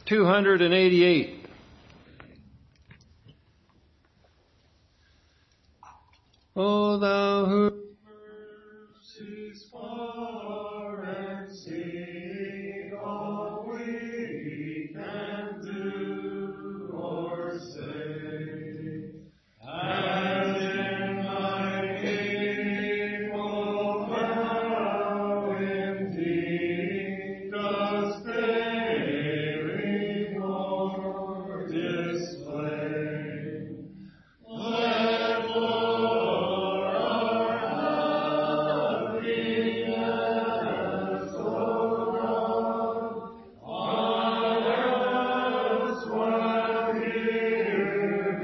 288. O thou who mercies far exceed all we can do or say, as in thy people thou indeed dost daily more display. Let Lord our happiness, O God, on earth while here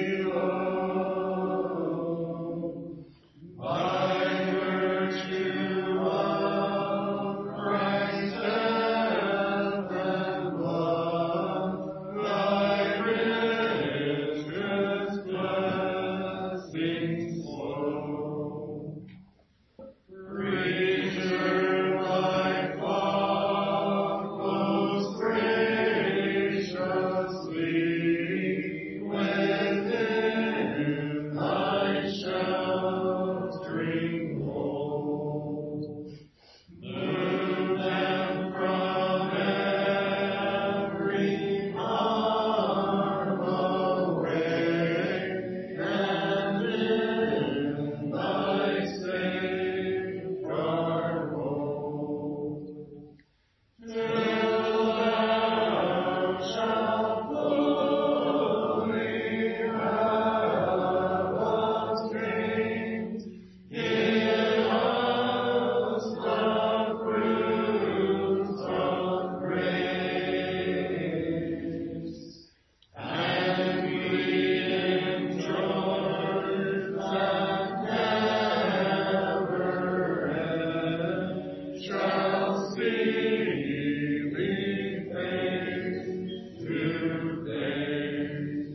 below, by virtue of Christ's death and blood, thy richest blessings flow. Preserve thy flock most graciously within thy sheltering fold. Move them from every harm away, and in thy safeguard hold. Till thou shalt fully have obtained in us the fruits of grace, and we enjoy that never end, shall see thee face to face.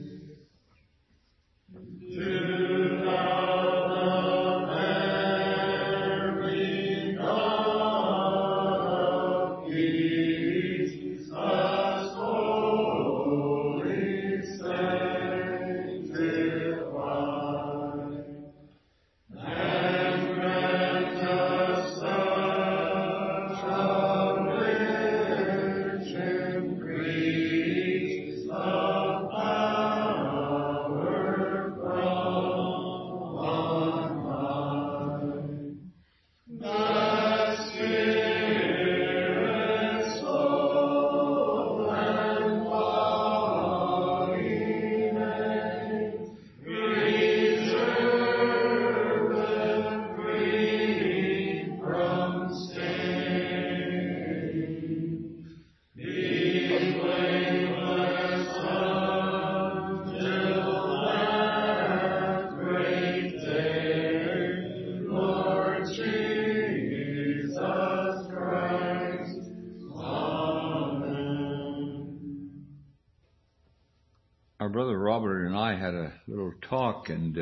Do thou the very God of peace, us wholly sanctify, and grant us such a rich increase of power from on high, that spirit, soul, and body may preserve and free from stain, be blameless until that great day, Lord Jesus Christ. Amen. Our brother Robert and I had a little talk, and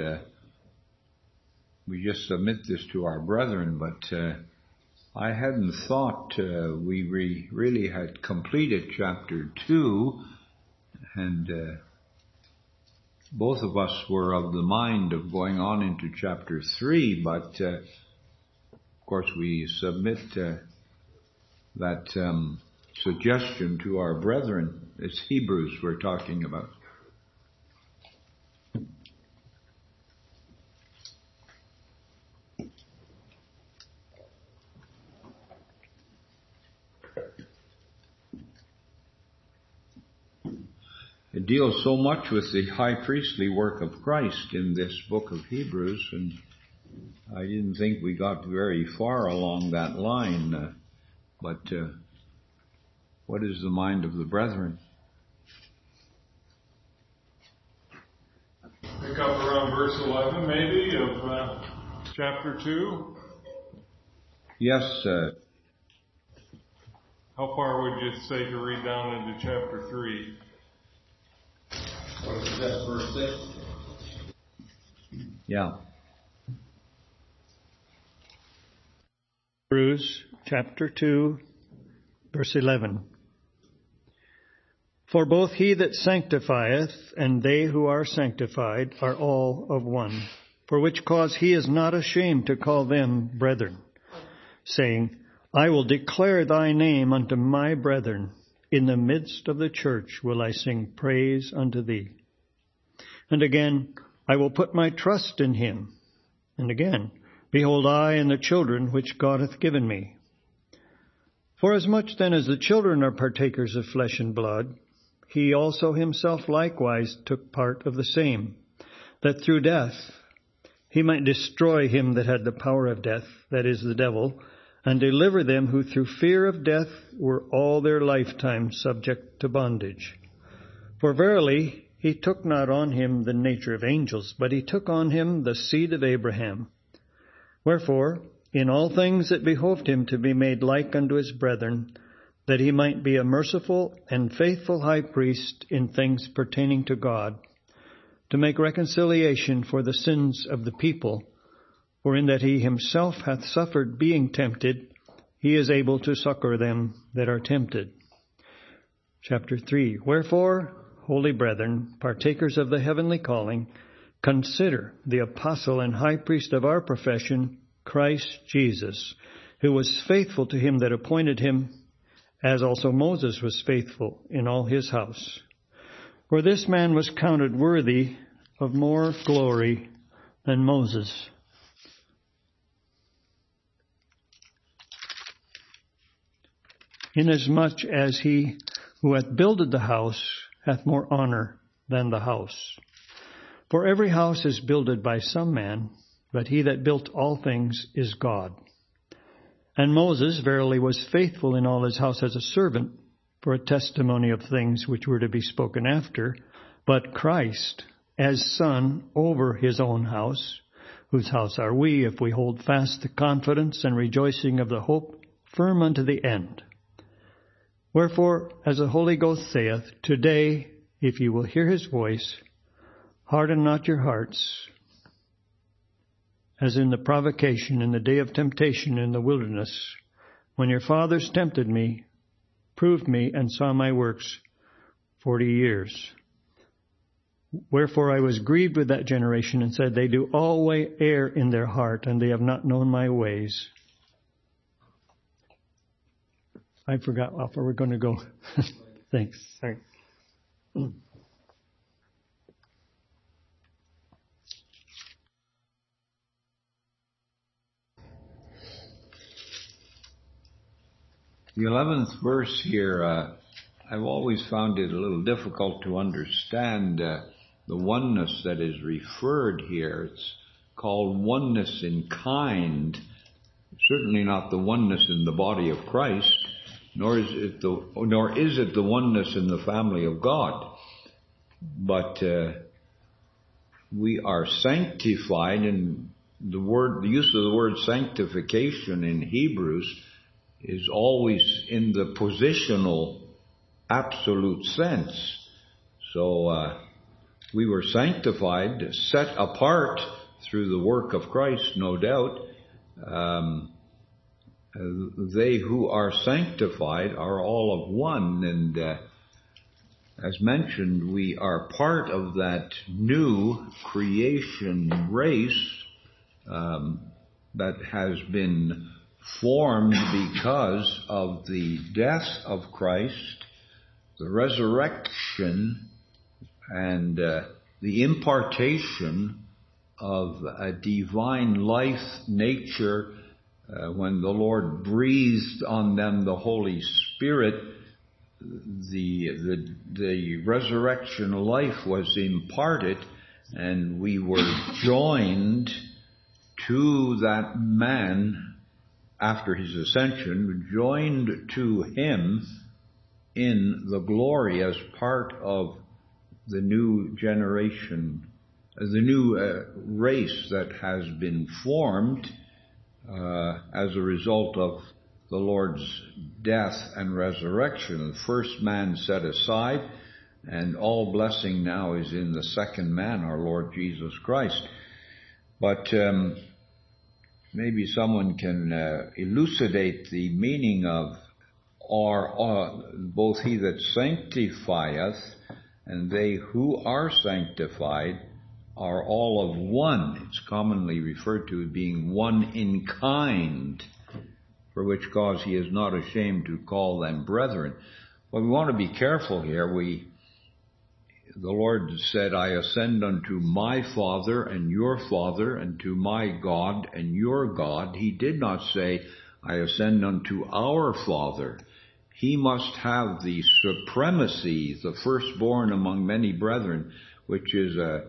we just submit this to our brethren, but I hadn't thought we really had completed chapter 2, and both of us were of the mind of going on into chapter 3, but of course we submit that suggestion to our brethren. It's Hebrews we're talking about. It deals so much with the high priestly work of Christ in this book of Hebrews, and I didn't think we got very far along that line, but what is the mind of the brethren? Pick up around verse 11 maybe of chapter 2. Yes. How far would you say to read down into chapter 3? What is that, verse 6? Yeah. Hebrews chapter 2, verse 11. For both he that sanctifieth and they who are sanctified are all of one. For which cause he is not ashamed to call them brethren, saying, I will declare thy name unto my brethren. In the midst of the church will I sing praise unto thee. And again, I will put my trust in him. And again, behold, I and the children which God hath given me. Forasmuch then as the children are partakers of flesh and blood, he also himself likewise took part of the same, that through death he might destroy him that had the power of death, that is, the devil, and deliver them who through fear of death were all their lifetime subject to bondage. For verily he took not on him the nature of angels, but he took on him the seed of Abraham. Wherefore, in all things it behoved him to be made like unto his brethren, that he might be a merciful and faithful high priest in things pertaining to God, to make reconciliation for the sins of the people, for in that he himself hath suffered being tempted, he is able to succor them that are tempted. Chapter 3. Wherefore, holy brethren, partakers of the heavenly calling, consider the apostle and high priest of our profession, Christ Jesus, who was faithful to him that appointed him, as also Moses was faithful in all his house. For this man was counted worthy of more glory than Moses, inasmuch as he who hath builded the house hath more honor than the house. For every house is builded by some man, but he that built all things is God. And Moses verily was faithful in all his house as a servant, for a testimony of things which were to be spoken after, but Christ as Son over his own house, whose house are we, if we hold fast the confidence and rejoicing of the hope firm unto the end. Wherefore, as the Holy Ghost saith, today, if you will hear his voice, harden not your hearts, as in the provocation in the day of temptation in the wilderness, when your fathers tempted me, proved me, and saw my works 40 years. Wherefore I was grieved with that generation, and said, they do always err in their heart, and they have not known my ways. I forgot how far we're going to go. Thanks. Sorry. The 11th verse here, I've always found it a little difficult to understand the oneness that is referred here. It's called oneness in kind. Certainly not the oneness in the body of Christ, nor is it the oneness in the family of God. But we are sanctified, and the use of the word sanctification in Hebrews is always in the positional absolute sense. So we were sanctified, set apart through the work of Christ, no doubt. They who are sanctified are all of one, and as mentioned, we are part of that new creation race that has been formed because of the death of Christ, the resurrection, and the impartation of a divine life nature. When the Lord breathed on them the Holy Spirit, the resurrection life was imparted, and we were joined to that man after his ascension, joined to him in the glory as part of the new generation, the new race that has been formed as a result of the Lord's death and resurrection. The first man set aside, and all blessing now is in the second man, our Lord Jesus Christ. But maybe someone can elucidate the meaning of are both he that sanctifieth and they who are sanctified are all of one. It's commonly referred to as being one in kind, for which cause he is not ashamed to call them brethren. But we want to be careful here. The Lord said, I ascend unto my Father and your Father, and to my God and your God. He did not say, I ascend unto our Father. He must have the supremacy, the firstborn among many brethren, which is a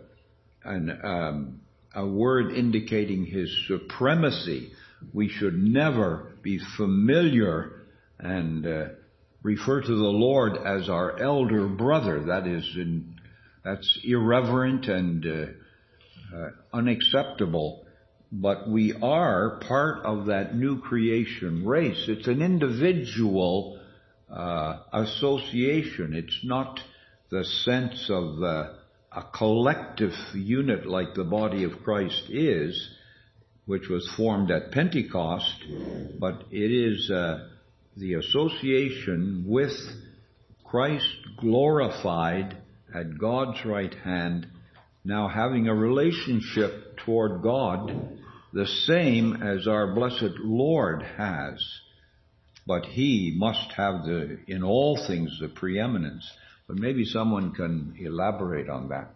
word indicating his supremacy. We should never be familiar and refer to the Lord as our elder brother. That's irreverent and unacceptable. But we are part of that new creation race. It's an individual association. It's not the sense of a collective unit like the body of Christ is, which was formed at Pentecost, but it is the association with Christ glorified at God's right hand, now having a relationship toward God the same as our blessed Lord has. But he must have in all things the preeminence. But maybe someone can elaborate on that.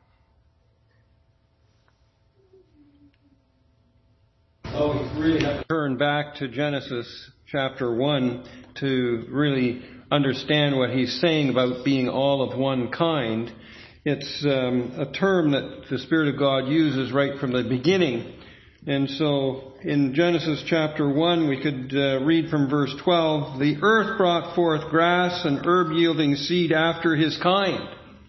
We really have to turn back to Genesis chapter 1 to really understand what he's saying about being all of one kind. It's a term that the Spirit of God uses right from the beginning. And so in Genesis chapter 1, we could read from verse 12, the earth brought forth grass and herb yielding seed after his kind,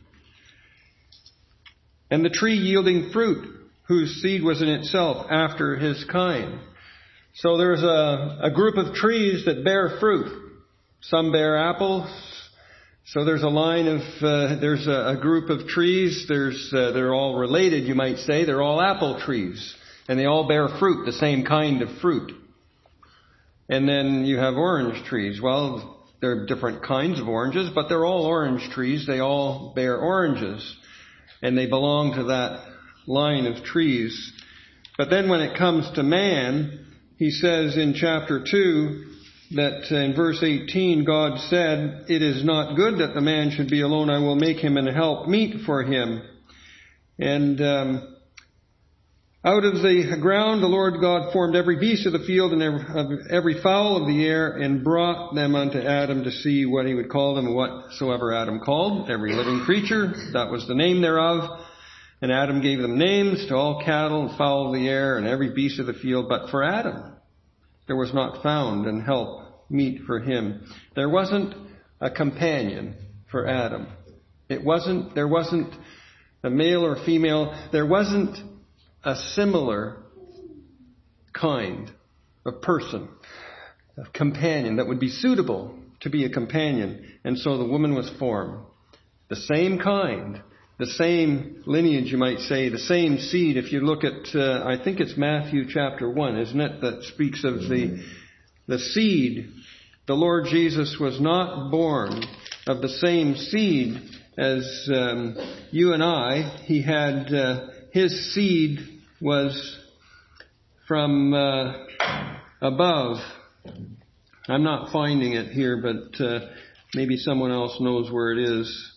and the tree yielding fruit, whose seed was in itself after his kind. So there's a group of trees that bear fruit. Some bear apples. So there's a line of, there's a group of trees. They're all related, you might say. They're all apple trees. And they all bear fruit, the same kind of fruit. And then you have orange trees. Well, there are different kinds of oranges, but they're all orange trees. They all bear oranges. And they belong to that line of trees. But then when it comes to man, he says in chapter 2 that in verse 18, God said, it is not good that the man should be alone. I will make him an help meet for him. And out of the ground the Lord God formed every beast of the field and every fowl of the air, and brought them unto Adam to see what he would call them. And whatsoever Adam called every living creature, that was the name thereof. And Adam gave them names to all cattle and fowl of the air and every beast of the field. But for Adam there was not found an help meet for him. There wasn't a companion for Adam. There wasn't a male or female. There wasn't a similar kind of person, of companion that would be suitable to be a companion. And so the woman was formed. The same kind, the same lineage, you might say, the same seed. If you look at, I think it's Matthew chapter 1, isn't it, that speaks of the seed. The Lord Jesus was not born of the same seed as you and I. He had his seed was from above. I'm not finding it here, but maybe someone else knows where it is.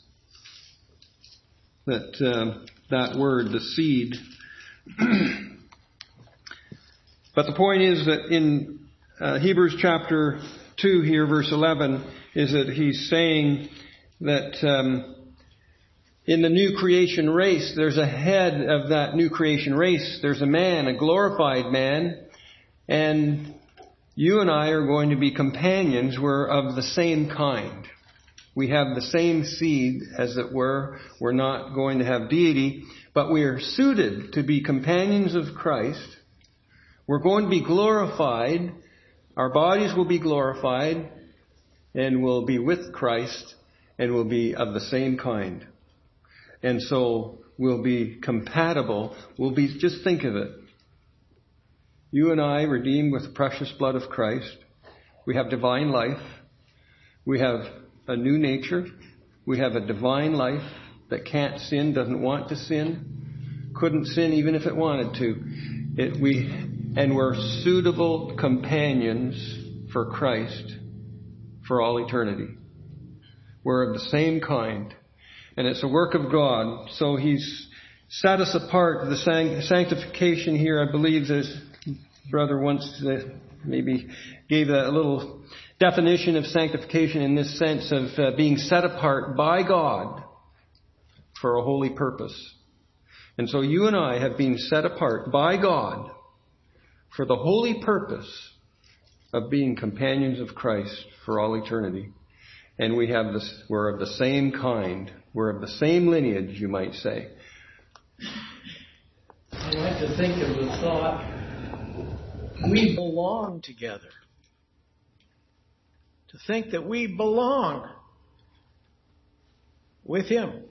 That word, the seed. But the point is that in Hebrews chapter 2 here, verse 11, is that he's saying that in the new creation race, there's a head of that new creation race. There's a man, a glorified man, and you and I are going to be companions. We're of the same kind. We have the same seed, as it were. We're not going to have deity, but we are suited to be companions of Christ. We're going to be glorified. Our bodies will be glorified, and we'll be with Christ, and we'll be of the same kind. And so we'll be compatible. Just think of it. You and I, redeemed with the precious blood of Christ. We have divine life. We have a new nature. We have a divine life that can't sin, doesn't want to sin, couldn't sin even if it wanted to. We're suitable companions for Christ for all eternity. We're of the same kind. And it's a work of God. So He's set us apart. The sanctification here, I believe this brother once maybe gave a little definition of sanctification in this sense of being set apart by God for a holy purpose. And so you and I have been set apart by God for the holy purpose of being companions of Christ for all eternity. And we're of the same kind. We're of the same lineage, you might say. I like to think of the thought, we belong together. To think that we belong with Him.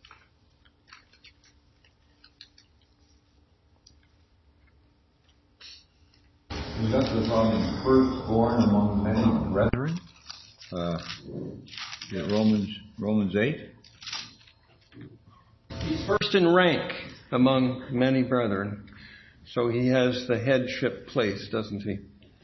Jesus was the firstborn among many brethren. Romans 8. He's first in rank among many brethren. So He has the headship place, doesn't He?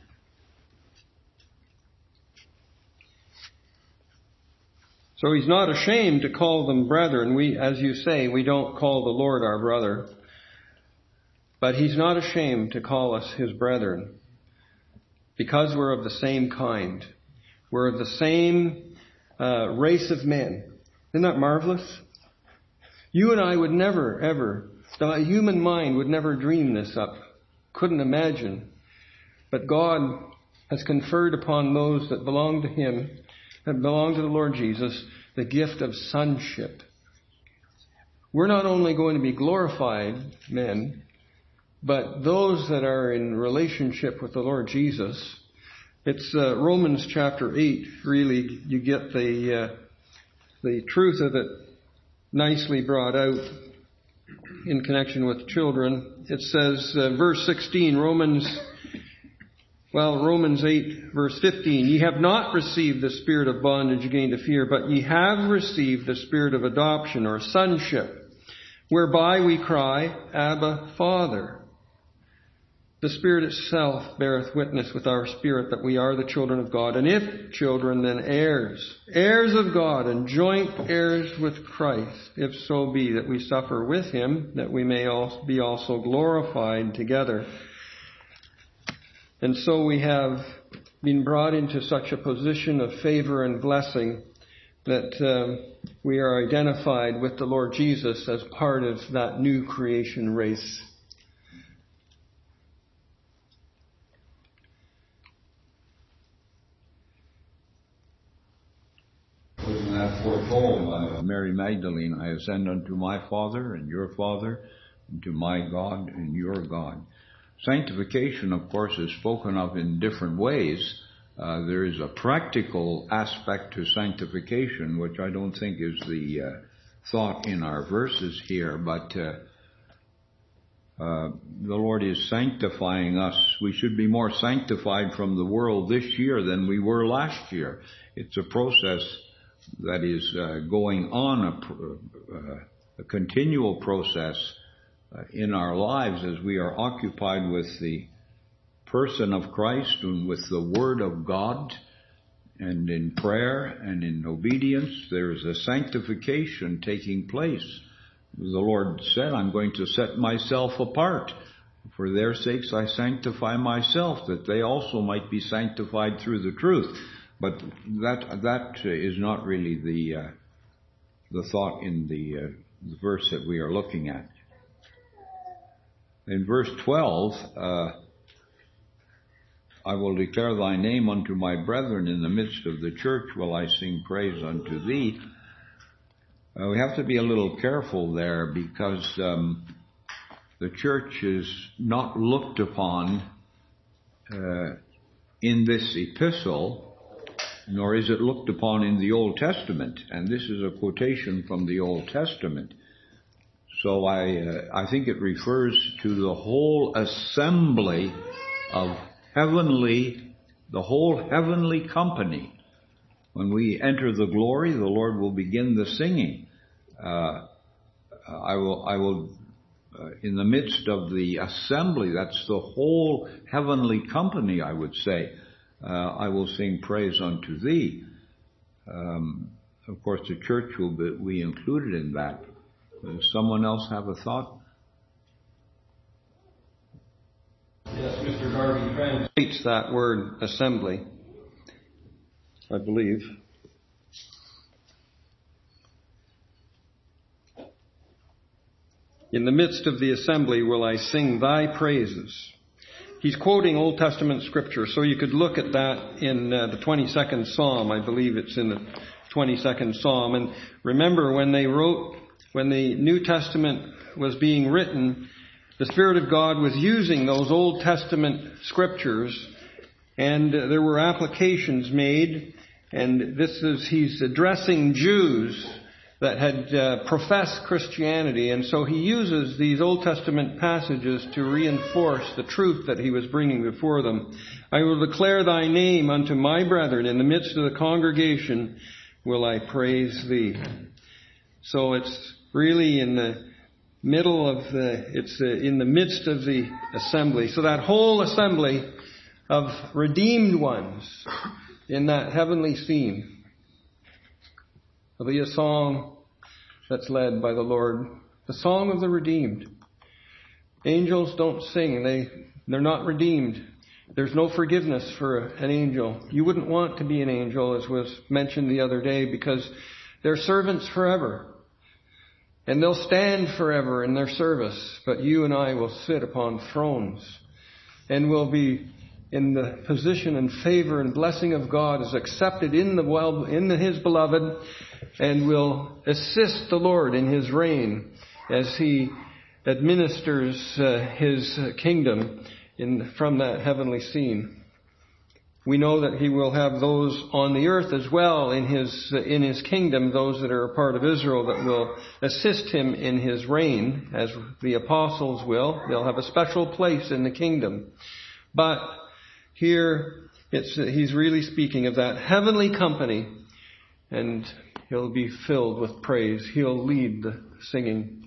So He's not ashamed to call them brethren. As you say, we don't call the Lord our brother. But He's not ashamed to call us His brethren. Because we're of the same kind. We're of the same race of men. Isn't that marvelous? You and I would never, ever, the human mind would never dream this up. Couldn't imagine. But God has conferred upon those that belong to Him, that belong to the Lord Jesus, the gift of sonship. We're not only going to be glorified men, but those that are in relationship with the Lord Jesus. It's Romans chapter 8, really, you get the truth of it nicely brought out in connection with children. It says, verse 16, Romans 8, verse 15, ye have not received the spirit of bondage again to fear, but ye have received the spirit of adoption or sonship, whereby we cry, Abba, Father. The Spirit itself beareth witness with our spirit that we are the children of God. And if children, then heirs, heirs of God, and joint heirs with Christ, if so be that we suffer with Him, that we may be also glorified together. And so we have been brought into such a position of favor and blessing that we are identified with the Lord Jesus as part of that new creation race. Foretold by Mary Magdalene, I ascend unto my Father and your Father, and to my God and your God. Sanctification, of course, is spoken of in different ways. There is a practical aspect to sanctification, which I don't think is the thought in our verses here, but the Lord is sanctifying us. We should be more sanctified from the world this year than we were last year. It's a process that is going on, a continual process in our lives as we are occupied with the person of Christ and with the Word of God and in prayer and in obedience. There is a sanctification taking place. The Lord said, I'm going to set myself apart. For their sakes I sanctify myself, that they also might be sanctified through the truth. But that is not really the thought in the verse that we are looking at. In verse 12, I will declare thy name unto my brethren, in the midst of the church will I sing praise unto thee. We have to be a little careful there, because the church is not looked upon in this epistle, nor is it looked upon in the Old Testament. And this is a quotation from the Old Testament. So I think it refers to the whole assembly of the whole heavenly company when we enter the glory, the Lord will begin the singing. I will in the midst of the assembly, that's the whole heavenly company, I would say, I will sing praise unto thee. Of course, the church will be included in that. Does someone else have a thought? Yes, Mr. Garvey translates that word assembly, I believe. In the midst of the assembly will I sing thy praises. He's quoting Old Testament scripture, so you could look at that in the 22nd Psalm. I believe it's in the 22nd Psalm. And remember, when the New Testament was being written, the Spirit of God was using those Old Testament scriptures, and there were applications made, and he's addressing Jews that had professed Christianity, and so he uses these Old Testament passages to reinforce the truth that he was bringing before them. I will declare thy name unto my brethren, in the midst of the congregation will I praise thee. So it's really in the middle of in the midst of the assembly. So that whole assembly of redeemed ones in that heavenly scene. There'll be a song that's led by the Lord, the song of the redeemed. Angels don't sing. They're not redeemed. There's no forgiveness for an angel. You wouldn't want to be an angel, as was mentioned the other day, because they're servants forever. And they'll stand forever in their service. But you and I will sit upon thrones and will be in the position and favor and blessing of God, as accepted in His beloved, and will assist the Lord in His reign as He administers His kingdom from that heavenly scene. We know that He will have those on the earth as well in His kingdom, those that are a part of Israel that will assist Him in His reign, as the apostles will. They'll have a special place in the kingdom. But here, he's really speaking of that heavenly company, and he'll be filled with praise. He'll lead the singing.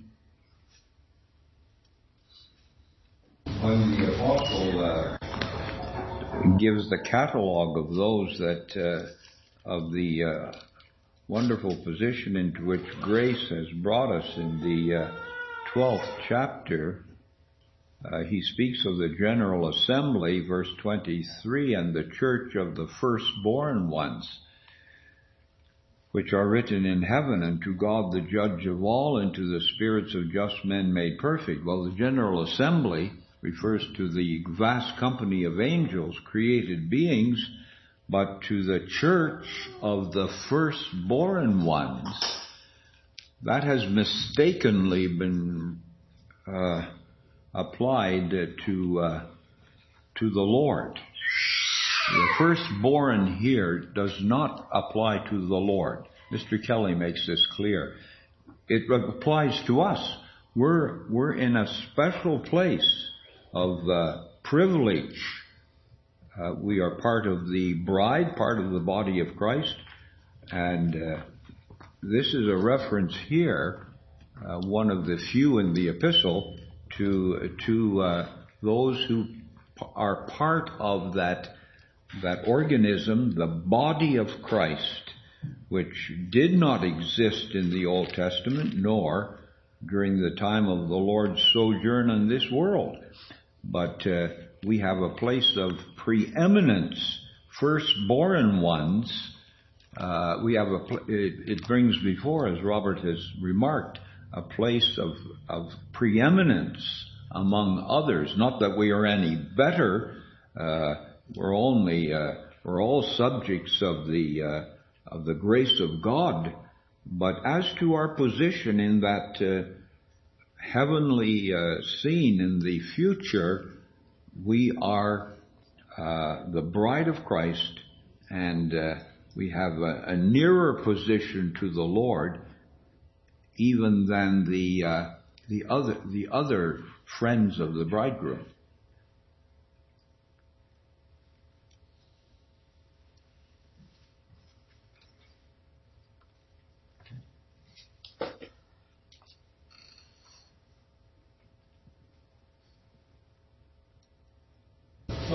When the apostle gives the catalog of those that of the wonderful position into which grace has brought us in the 12th chapter, he speaks of the general assembly, verse 23, and the church of the firstborn ones, which are written in heaven, and to God the judge of all, and to the spirits of just men made perfect. Well, the general assembly refers to the vast company of angels, created beings, but to the church of the firstborn ones. That has mistakenly been applied to the Lord. The firstborn here does not apply to the Lord. Mr. Kelly makes this clear. It applies to us. We're in a special place of privilege. We are part of the bride, part of the body of Christ, and this is a reference here, one of the few in the epistle, to those who are part of that organism, the body of Christ, which did not exist in the Old Testament, nor during the time of the Lord's sojourn in this world. But we have a place of preeminence, firstborn ones. It brings before, as Robert has remarked, a place of preeminence among others. Not that we are any better. We're all subjects of the grace of God. But as to our position in that heavenly scene in the future, we are the bride of Christ, and we have a nearer position to the Lord even than the other friends of the bridegroom.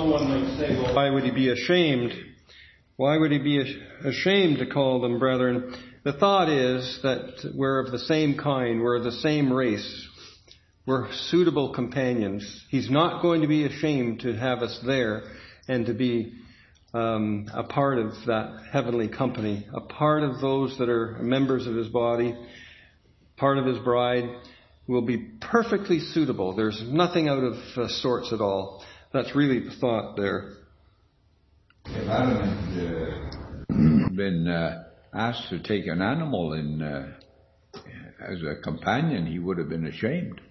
someone might say, well, why would he be ashamed? Why would he be ashamed to call them brethren? The thought is that we're of the same kind, we're of the same race, we're suitable companions. He's not going to be ashamed to have us there and to be a part of that heavenly company, a part of those that are members of his body, part of his bride. Will be perfectly suitable. There's nothing out of sorts at all. That's really the thought there. If Adam had been asked to take an animal in as a companion, he would have been ashamed.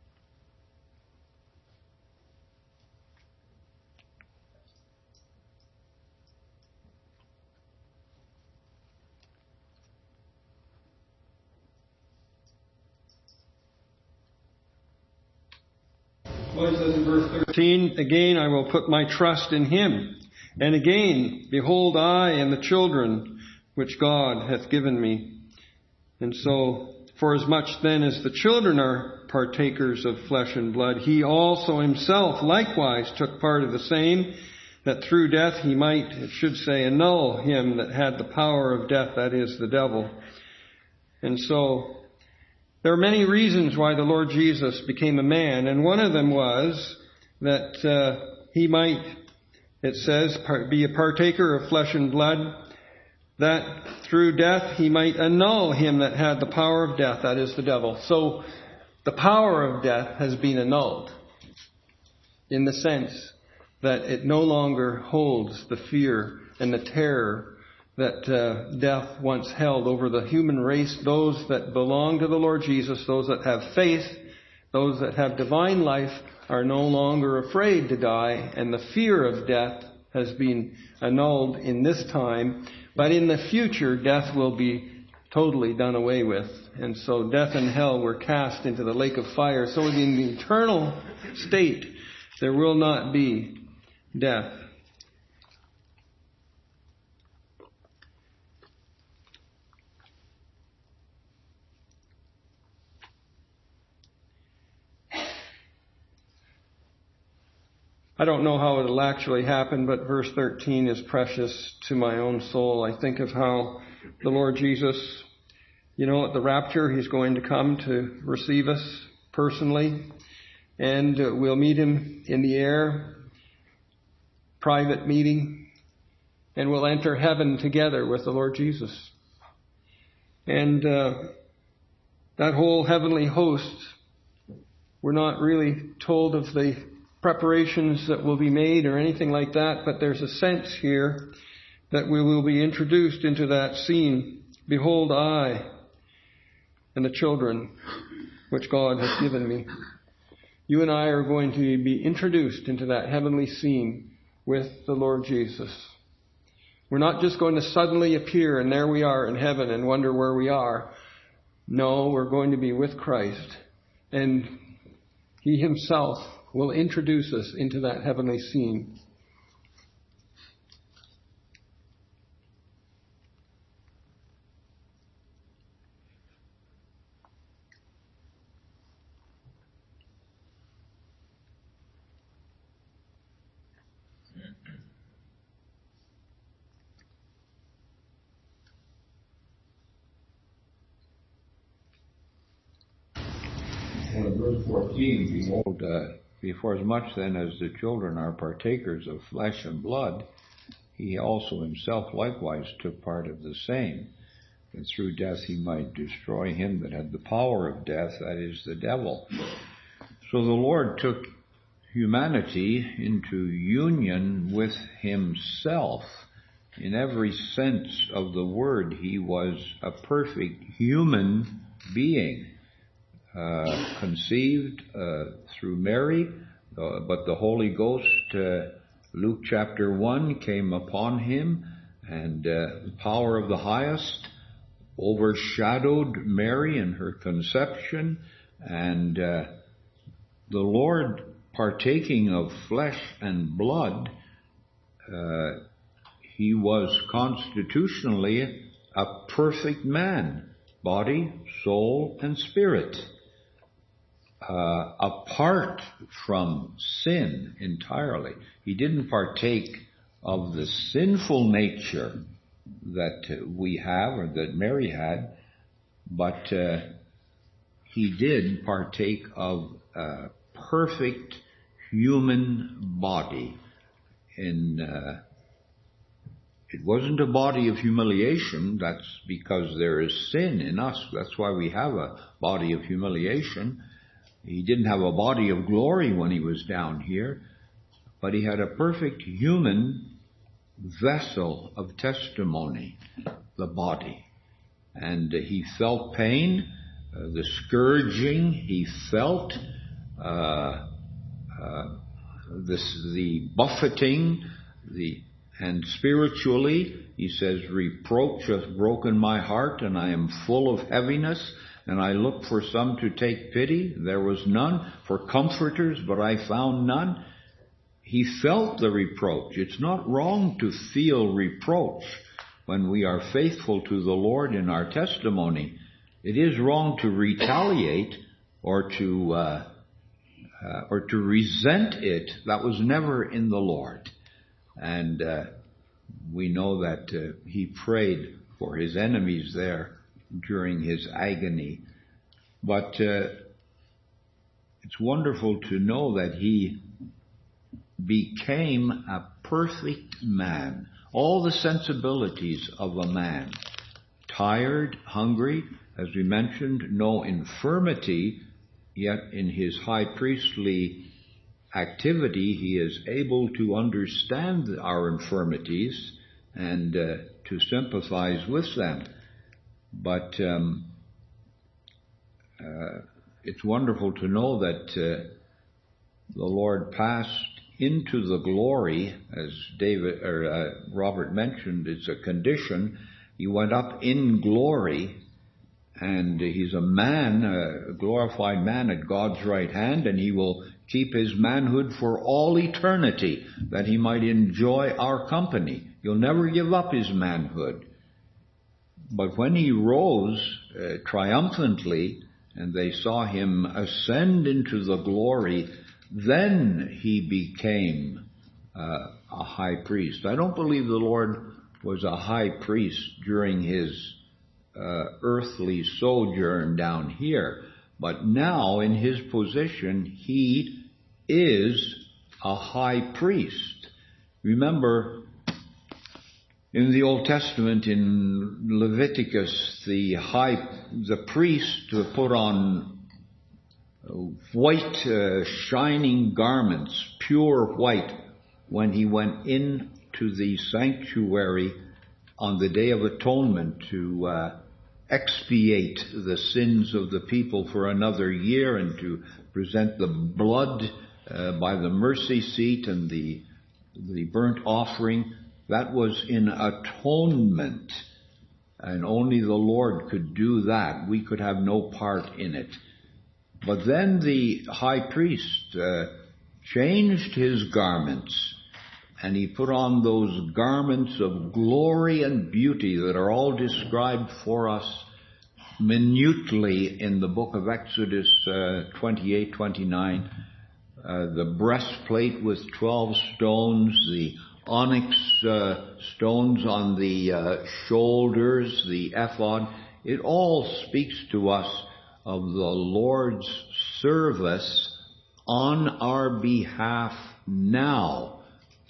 Well, it says in verse 13, again, I will put my trust in him. And again, behold, I and the children which God hath given me. And so, forasmuch then as the children are partakers of flesh and blood, he also himself likewise took part of the same, that through death he might, it should say, annul him that had the power of death, that is, the devil. And so, there are many reasons why the Lord Jesus became a man, and one of them was that he might, it says, be a partaker of flesh and blood, that through death he might annul him that had the power of death, that is, the devil. So the power of death has been annulled in the sense that it no longer holds the fear and the terror that death once held over the human race, those that belong to the Lord Jesus, those that have faith, those that have divine life are no longer afraid to die, and the fear of death has been annulled in this time, but in the future death will be totally done away with. And so death and hell were cast into the lake of fire. So in the eternal state there will not be death. I don't know how it'll actually happen, but verse 13 is precious to my own soul. I think of how the Lord Jesus, at the rapture, he's going to come to receive us personally, and we'll meet him in the air, private meeting, and we'll enter heaven together with the Lord Jesus. And that whole heavenly host, we're not really told of the preparations that will be made or anything like that, but there's a sense here that we will be introduced into that scene. Behold, I and the children which God has given me. You and I are going to be introduced into that heavenly scene with the Lord Jesus. We're not just going to suddenly appear and there we are in heaven and wonder where we are. No, we're going to be with Christ, and he himself will introduce us into that heavenly scene. Verse 14, behold, before as much then as the children are partakers of flesh and blood, he also himself likewise took part of the same, that through death he might destroy him that had the power of death, that is, the devil. So the Lord took humanity into union with himself. In every sense of the word, he was a perfect human being. Conceived through Mary, but the Holy Ghost, Luke chapter 1, came upon him, and the power of the highest overshadowed Mary in her conception, and the Lord, partaking of flesh and blood, he was constitutionally a perfect man, body, soul, and spirit. apart from sin entirely. He didn't partake of the sinful nature that we have, or that Mary had, but he did partake of a perfect human body. It wasn't a body of humiliation. That's because there is sin in us. That's why we have a body of humiliation. He didn't have a body of glory when he was down here, but he had a perfect human vessel of testimony, the body. And he felt pain, the scourging he felt, the buffeting, and spiritually, he says, reproach hath broken my heart, and I am full of heaviness, and I looked for some to take pity. There was none. For comforters, but I found none. He felt the reproach. It's not wrong to feel reproach when we are faithful to the Lord in our testimony. It is wrong to retaliate or to resent it. That was never in the Lord. And we know that he prayed for his enemies there during his agony. But it's wonderful to know that he became a perfect man. All the sensibilities of a man. Tired, hungry, as we mentioned, no infirmity, yet in his high priestly activity he is able to understand our infirmities and to sympathize with them. But it's wonderful to know that the Lord passed into the glory, as Robert mentioned. It's a condition. He went up in glory, and he's a man, a glorified man at God's right hand, and he will keep his manhood for all eternity, that he might enjoy our company. He'll never give up his manhood. But when he rose triumphantly, and they saw him ascend into the glory, then he became a high priest. I don't believe the Lord was a high priest during his earthly sojourn down here. But now, in his position, he is a high priest. Remember, in the Old Testament, in Leviticus, the priest put on white, shining garments, pure white, when he went into the sanctuary on the Day of Atonement to expiate the sins of the people for another year, and to present the blood by the mercy seat and the burnt offering. That was in atonement, and only the Lord could do that. We could have no part in it. But then the high priest changed his garments, and he put on those garments of glory and beauty that are all described for us minutely in the book of Exodus 28-29. The breastplate with 12 stones, the onyx stones on the shoulders, the ephod. It all speaks to us of the Lord's service on our behalf now,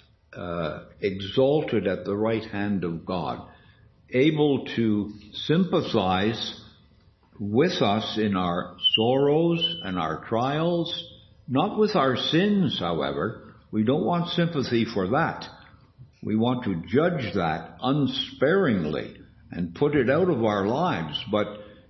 exalted at the right hand of God, able to sympathize with us in our sorrows and our trials, not with our sins, however. We don't want sympathy for that. We want to judge that unsparingly and put it out of our lives, but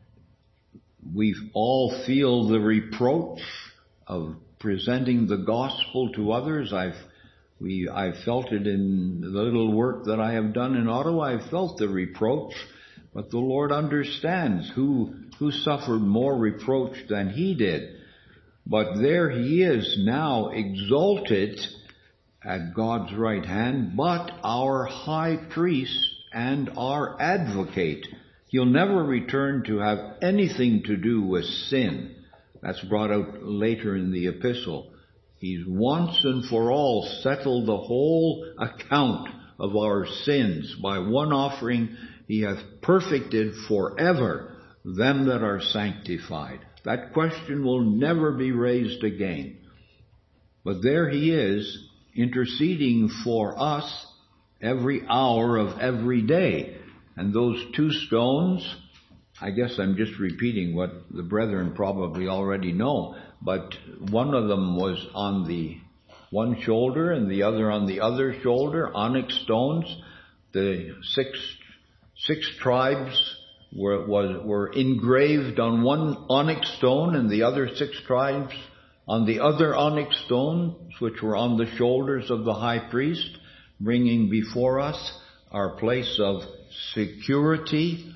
we all feel the reproach of presenting the gospel to others. I've felt it in the little work that I have done in Ottawa. I've felt the reproach, but the Lord understands who suffered more reproach than he did. But there he is now, exalted at God's right hand, but our high priest and our advocate. He'll never return to have anything to do with sin. That's brought out later in the epistle. He's once and for all settled the whole account of our sins. By one offering he hath perfected forever them that are sanctified. That question will never be raised again. But there he is, interceding for us every hour of every day. And those 2 stones, I guess I'm just repeating what the brethren probably already know, but one of them was on the one shoulder and the other on the other shoulder, onyx stones. The six tribes were engraved on one onyx stone, and the other 6 tribes on the other onyx stones, which were on the shoulders of the high priest, bringing before us our place of security.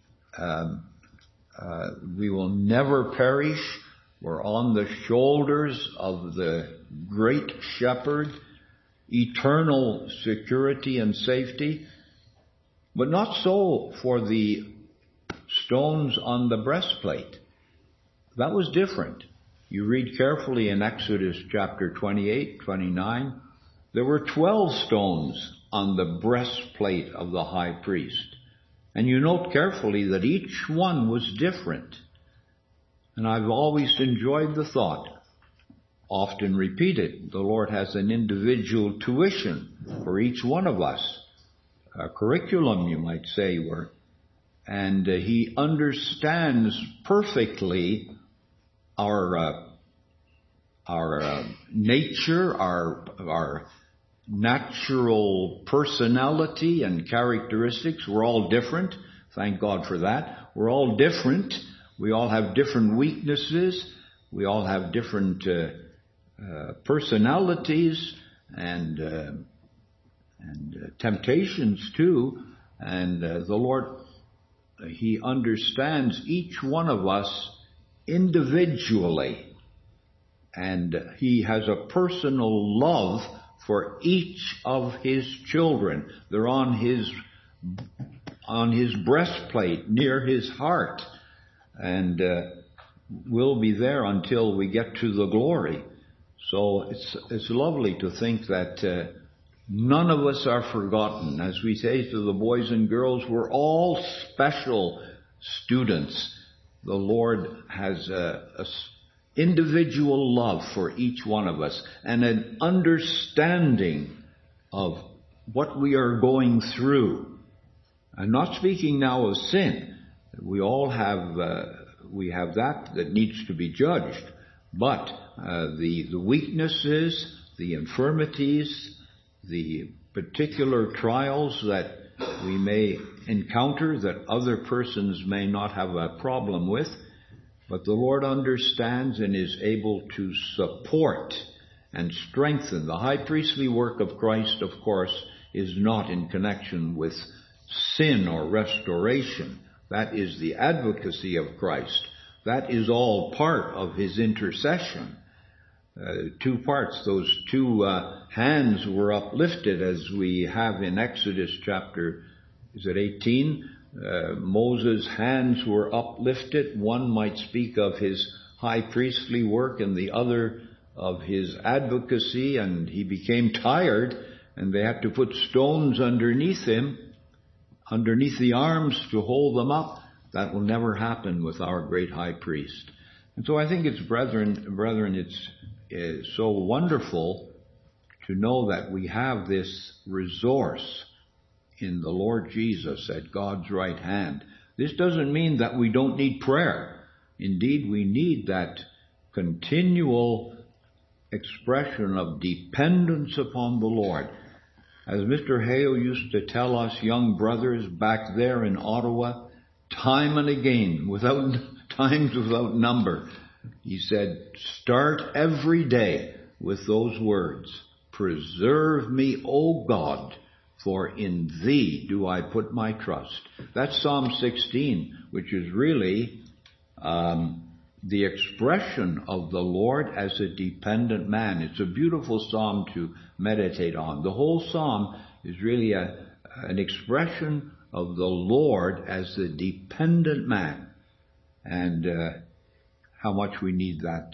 We will never perish. We're on the shoulders of the great shepherd, eternal security and safety. But not so for the stones on the breastplate. That was different. You read carefully in Exodus chapter 28, 29, there were 12 stones on the breastplate of the high priest. And you note carefully that each one was different. And I've always enjoyed the thought, often repeated, the Lord has an individual tuition for each one of us. A curriculum, you might say, and he understands perfectly our nature, our natural personality and characteristics. We're all different. Thank God for that. We're all different. We all have different weaknesses. We all have different personalities and temptations too. And the Lord, he understands each one of us individually. And he has a personal love for each of his children. They're on his breastplate, near his heart, and will be there until we get to the glory. So it's lovely to think that none of us are forgotten. As we say to the boys and girls, we're all special students. The Lord has a individual love for each one of us and an understanding of what we are going through. I'm not speaking now of sin. We all have that needs to be judged. But the weaknesses, the infirmities, the particular trials that we may encounter that other persons may not have a problem with, but the Lord understands and is able to support and strengthen. The high priestly work of Christ, of course, is not in connection with sin or restoration. That is the advocacy of Christ. That is all part of his intercession. 2 parts. Those 2 hands were uplifted, as we have in Exodus chapter, 18? Moses' hands were uplifted. One might speak of his high priestly work and the other of his advocacy, and he became tired, and they had to put stones underneath him, underneath the arms to hold them up. That will never happen with our great high priest. And so I think it's, brethren, it's so wonderful to know that we have this resource in the Lord Jesus at God's right hand. This doesn't mean that we don't need prayer. Indeed, we need that continual expression of dependence upon the Lord. As Mr. Hale used to tell us young brothers back there in Ottawa, time and again, times without number, he said, start every day with those words, preserve me, O God, for in thee do I put my trust. That's Psalm 16, which is really the expression of the Lord as a dependent man. It's a beautiful psalm to meditate on. The whole psalm is really an expression of the Lord as the dependent man. And how much we need that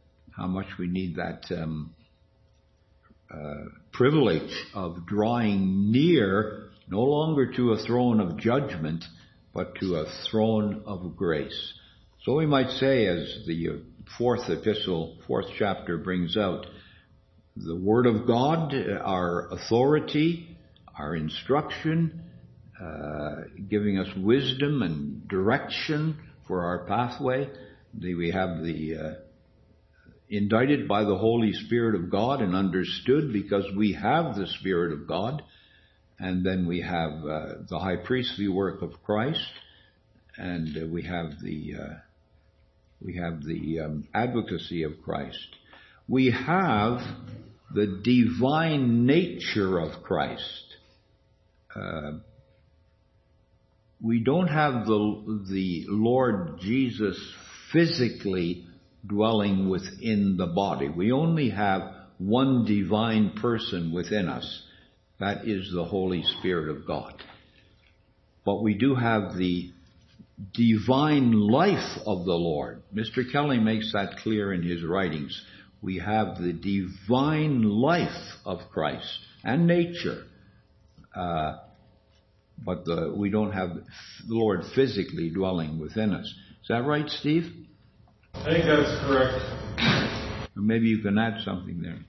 privilege of drawing near, no longer to a throne of judgment, but to a throne of grace. So we might say, as the fourth chapter brings out, the Word of God, our authority, our instruction, giving us wisdom and direction for our pathway. We have the indicted by the Holy Spirit of God and understood because we have the Spirit of God. And then we have the high priestly work of Christ, and we have the advocacy of Christ. We have the divine nature of Christ. We don't have the Lord Jesus physically dwelling within the body. We only have one divine person within us. That is the Holy Spirit of God. But we do have the divine life of the Lord. Mr. Kelly makes that clear in his writings. We have the divine life of Christ and nature. But we don't have the Lord physically dwelling within us. Is that right, Steve? I think that's correct. Or maybe you can add something there.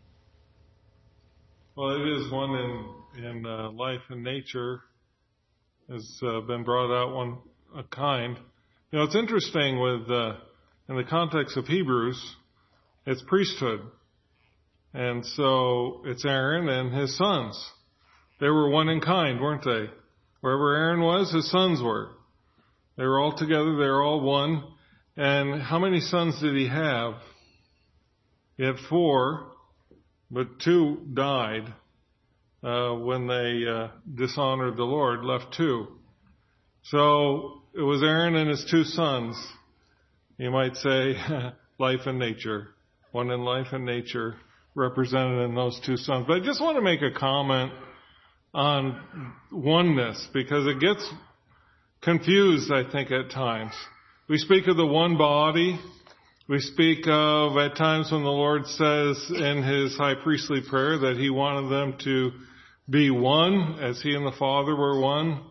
Well, it is one in life and nature has been brought out one a kind. You know, it's interesting with in the context of Hebrews, it's priesthood, and so it's Aaron and his sons. They were one in kind, weren't they? Wherever Aaron was, his sons were. They were all together. They were all one. And how many sons did he have? He had 4, but 2 died when they dishonored the Lord, left 2. So it was Aaron and his 2 sons. You might say life and nature. One in life and nature represented in those 2 sons. But I just want to make a comment on oneness because it gets confused, I think, at times. We speak of the one body. We speak of at times when the Lord says in his high priestly prayer that he wanted them to be one as he and the Father were one.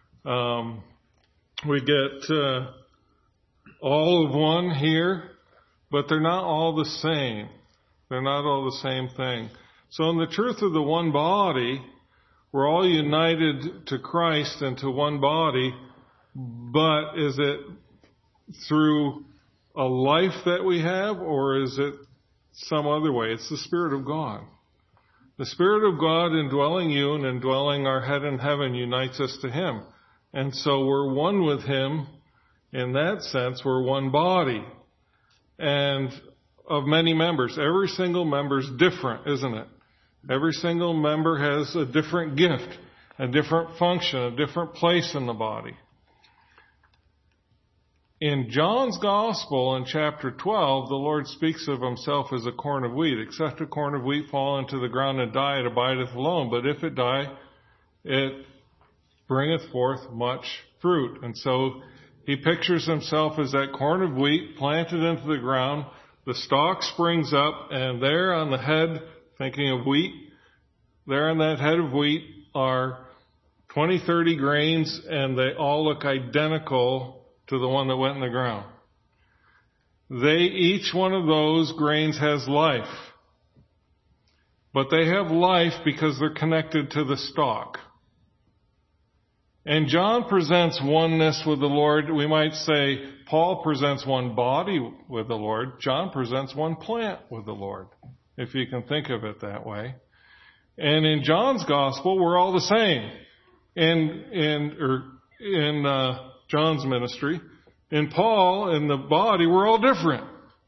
We get all of one here, but they're not all the same. They're not all the same thing. So in the truth of the one body, we're all united to Christ and to one body, but is it through a life that we have, or is it some other way? It's the Spirit of God. The Spirit of God indwelling you and indwelling our head in heaven unites us to Him. And so we're one with Him. In that sense, we're one body. And of many members. Every single member is different, isn't it? Every single member has a different gift, a different function, a different place in the body. In John's Gospel, in chapter 12, the Lord speaks of Himself as a corn of wheat. Except a corn of wheat fall into the ground and die, it abideth alone. But if it die, it bringeth forth much fruit. And so He pictures Himself as that corn of wheat planted into the ground. The stalk springs up, and there on the head, thinking of wheat, there on that head of wheat are 20, 30 grains, and they all look identical to the one that went in the ground. Each one of those grains has life. But they have life because they're connected to the stalk. And John presents oneness with the Lord. We might say Paul presents one body with the Lord. John presents one plant with the Lord, if you can think of it that way. And in John's Gospel, we're all the same. In John's ministry. In Paul, in the body, we're all different.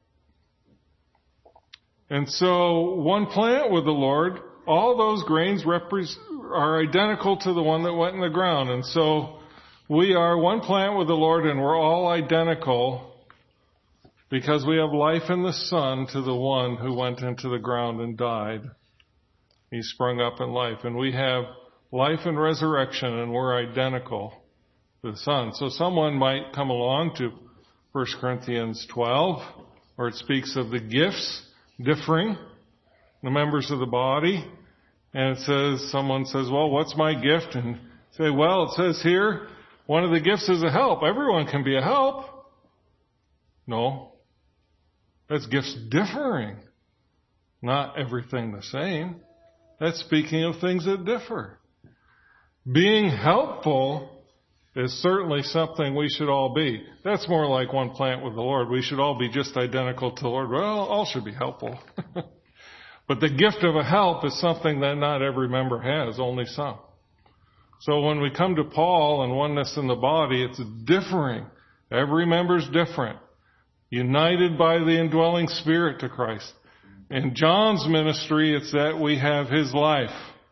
And so, one plant with the Lord, all those grains are identical to the one that went in the ground. And so, we are one plant with the Lord, and we're all identical because we have life in the Son to the one who went into the ground and died. He sprung up in life. And we have life and resurrection, and we're identical to the Son. So someone might come along to 1 Corinthians 12, where it speaks of the gifts differing, the members of the body. And it says, someone says, well, what's my gift? And say, well, it says here, one of the gifts is a help. Everyone can be a help. No. That's gifts differing. Not everything the same. That's speaking of things that differ. Being helpful is certainly something we should all be. That's more like one plant with the Lord. We should all be just identical to the Lord. Well, all should be helpful. But the gift of a help is something that not every member has, only some. So when we come to Paul and oneness in the body, it's differing. Every member's different. United by the indwelling Spirit to Christ. In John's ministry, it's that we have his life.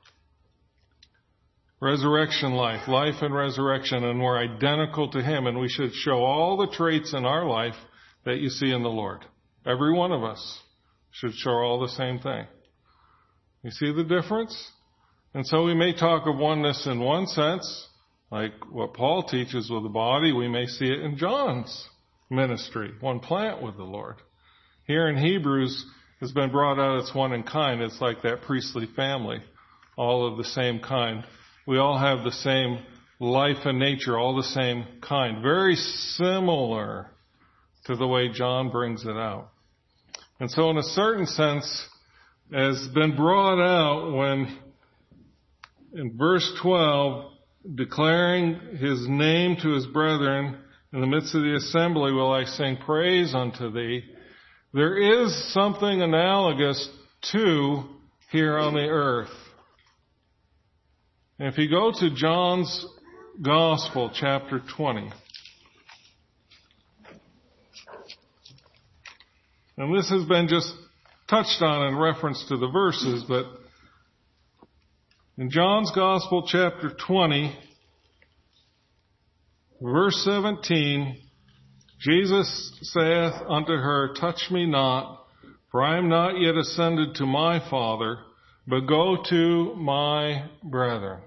Resurrection life. Life and resurrection. And we're identical to him. And we should show all the traits in our life that you see in the Lord. Every one of us should show all the same thing. You see the difference? And so we may talk of oneness in one sense, like what Paul teaches with the body. We may see it in John's ministry, one plant with the Lord. Here in Hebrews has been brought out, it's one in kind. It's like that priestly family, all of the same kind. We all have the same life and nature, all the same kind. Very similar to the way John brings it out. And so in a certain sense, has been brought out when in verse 12, declaring his name to his brethren, in the midst of the assembly will I sing praise unto thee. There is something analogous to here on the earth. And if you go to John's Gospel, chapter 20. And this has been just touched on in reference to the verses, but in John's Gospel, chapter 20, verse 17, Jesus saith unto her, touch me not, for I am not yet ascended to my Father, but go to my brethren.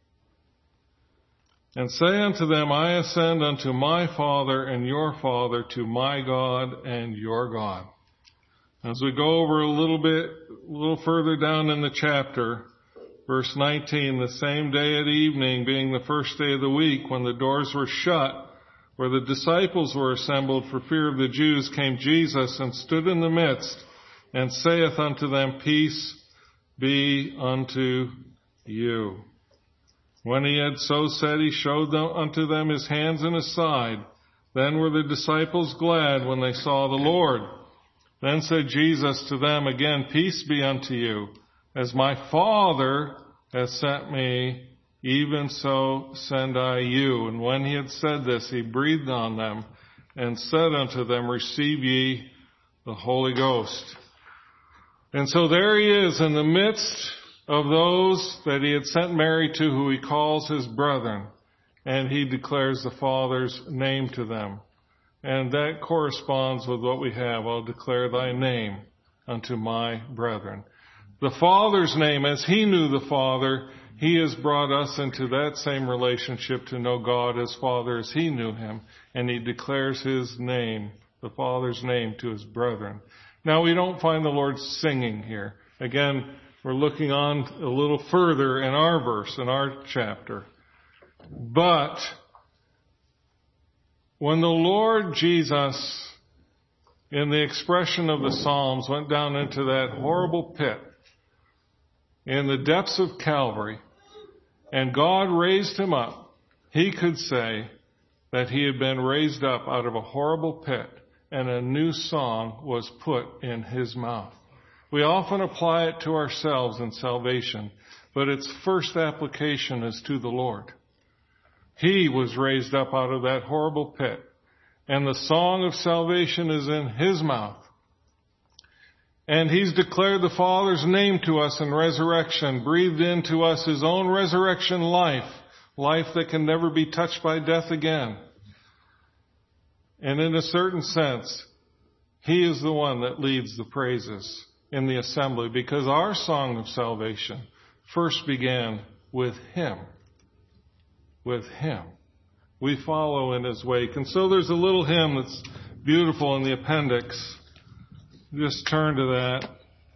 And say unto them, I ascend unto my Father and your Father, to my God and your God. As we go over a little further down in the chapter, verse 19, the same day at evening, being the first day of the week, when the doors were shut, where the disciples were assembled for fear of the Jews, came Jesus and stood in the midst, and saith unto them, peace be unto you. When he had so said, he showed unto them his hands and his side. Then were the disciples glad when they saw the Lord. Then said Jesus to them again, peace be unto you. As my Father has sent me, even so send I you. And when he had said this, he breathed on them and said unto them, receive ye the Holy Ghost. And so there he is in the midst of those that he had sent Mary to, who he calls his brethren. And he declares the Father's name to them. And that corresponds with what we have. I'll declare thy name unto my brethren. The Father's name, as he knew the Father, he has brought us into that same relationship to know God as Father as he knew him. And he declares his name, the Father's name, to his brethren. Now we don't find the Lord singing here. Again, we're looking on a little further in our verse, in our chapter. But when the Lord Jesus, in the expression of the Psalms, went down into that horrible pit in the depths of Calvary, and God raised him up, he could say that he had been raised up out of a horrible pit, and a new song was put in his mouth. We often apply it to ourselves in salvation, but its first application is to the Lord. He was raised up out of that horrible pit, and the song of salvation is in his mouth. And he's declared the Father's name to us in resurrection, breathed into us his own resurrection life that can never be touched by death again. And in a certain sense, he is the one that leads the praises in the assembly, because our song of salvation first began with him. With him. we follow in his wake. And so there's a little hymn that's beautiful in the appendix. Just turn to that.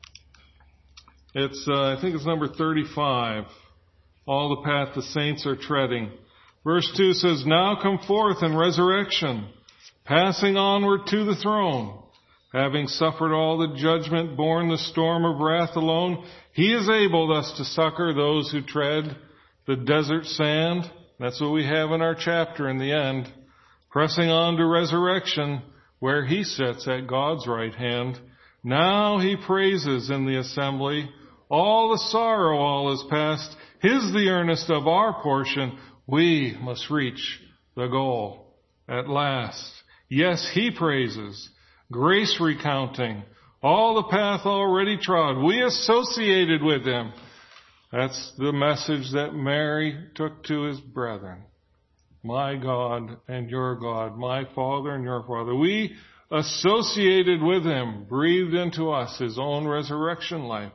It's, I think it's number 35. All the path the saints are treading. Verse 2 says, now come forth in resurrection, passing onward to the throne. Having suffered all the judgment, borne the storm of wrath alone, he is able thus to succor those who tread the desert sand. That's what we have in our chapter in the end. Pressing on to resurrection, where he sits at God's right hand. Now he praises in the assembly. All the sorrow, all is past. His the earnest of our portion. We must reach the goal at last. Yes, he praises. Grace recounting. All the path already trod. We associated with him. That's the message that Mary took to his brethren. My God and your God, my Father and your Father. We associated with him, breathed into us his own resurrection life.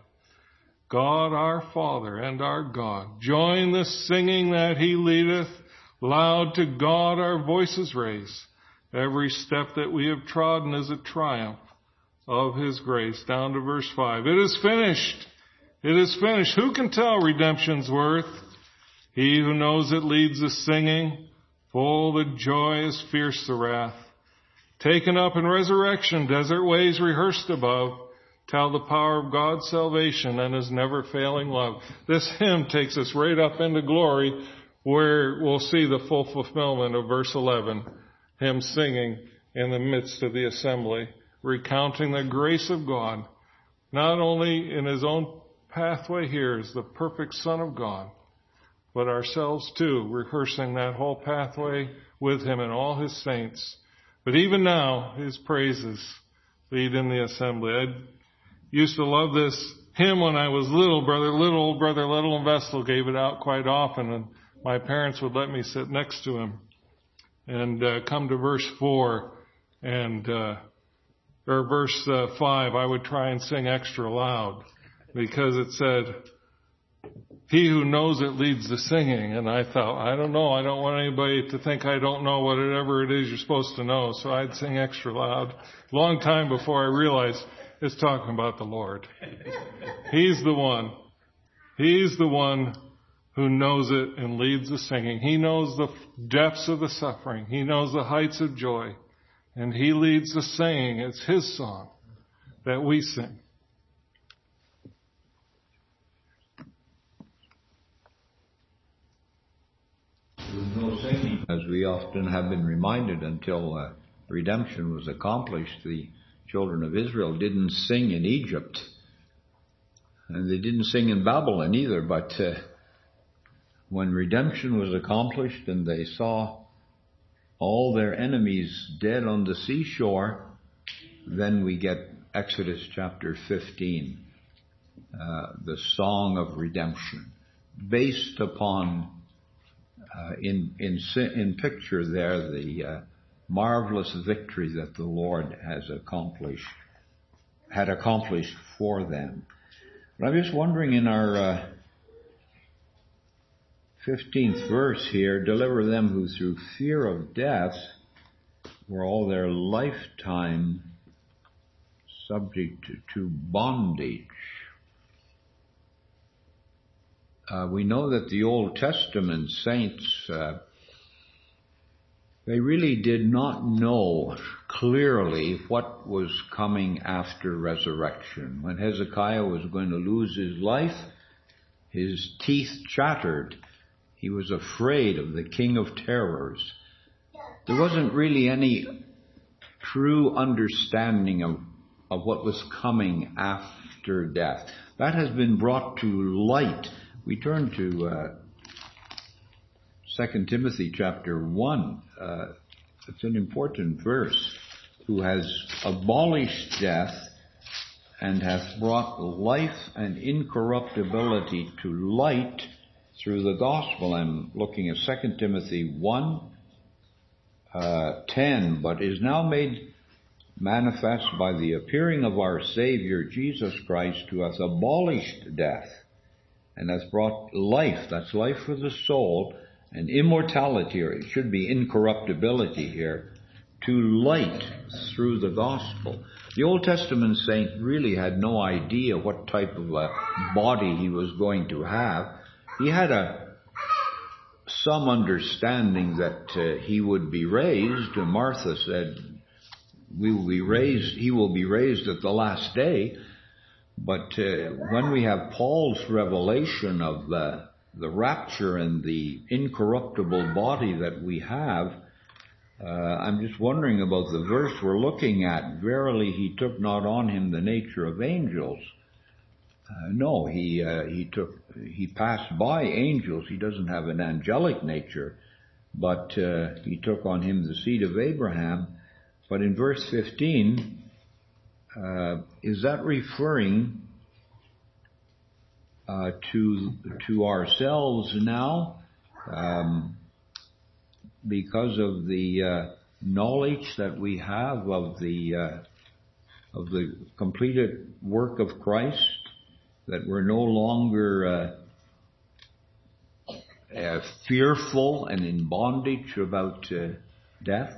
God our Father and our God. Join the singing that he leadeth. Loud to God our voices raise. Every step that we have trodden is a triumph of his grace. Down to verse 5. It is finished. It is finished. Who can tell redemption's worth? He who knows it leads the singing. Full the joy is fierce the wrath. Taken up in resurrection, desert ways rehearsed above. Tell the power of God's salvation and his never failing love. This hymn takes us right up into glory, where we'll see the full fulfillment of verse 11. Him singing in the midst of the assembly, recounting the grace of God, not only in his own pathway here as the perfect Son of God, but ourselves too, rehearsing that whole pathway with him and all his saints. But even now, his praises lead in the assembly. I used to love this hymn when I was little. Old brother Little and Vestal gave it out quite often, and my parents would let me sit next to him. And come to verse 4 and or verse 5, I would try and sing extra loud because it said, he who knows it leads the singing. And I thought, I don't know, I don't want anybody to think I don't know whatever it is you're supposed to know. So I'd sing extra loud. Long time before I realized it's talking about the Lord. He's the one. He's the one who knows it and leads the singing. He knows the depths of the suffering. He knows the heights of joy. And he leads the singing. It's his song that we sing. There was no singing, as we often have been reminded, until redemption was accomplished. The children of Israel didn't sing in Egypt. And they didn't sing in Babylon either, but when redemption was accomplished and they saw all their enemies dead on the seashore, then we get Exodus chapter 15, the song of redemption, based upon, in picture there, the marvelous victory that the Lord had accomplished for them. But I'm just wondering, in our 15th verse here, deliver them who through fear of death were all their lifetime subject to bondage. We know that the Old Testament saints, they really did not know clearly what was coming after resurrection. When Hezekiah was going to lose his life, his teeth chattered. He was afraid of the king of terrors. There wasn't really any true understanding of what was coming after death. That has been brought to light. We turn to 2 Timothy chapter 1. It's an important verse. Who has abolished death and hath brought life and incorruptibility to light through the gospel. I'm looking at 2 Timothy 1:10, but is now made manifest by the appearing of our Savior Jesus Christ, who hath abolished death and hath brought life, that's life for the soul, and immortality, or it should be incorruptibility here, to light through the gospel. The Old Testament saint really had no idea what type of a body he was going to have. He had some understanding that he would be raised. Martha said, he will be raised at the last day. But when we have Paul's revelation of the rapture and the incorruptible body that we have, I'm just wondering about the verse we're looking at. Verily he took not on him the nature of angels. No, he passed by angels. He doesn't have an angelic nature, but he took on him the seed of Abraham. But in verse 15, is that referring to ourselves now? Because of the knowledge that we have of the completed work of Christ, that we're no longer fearful and in bondage about death?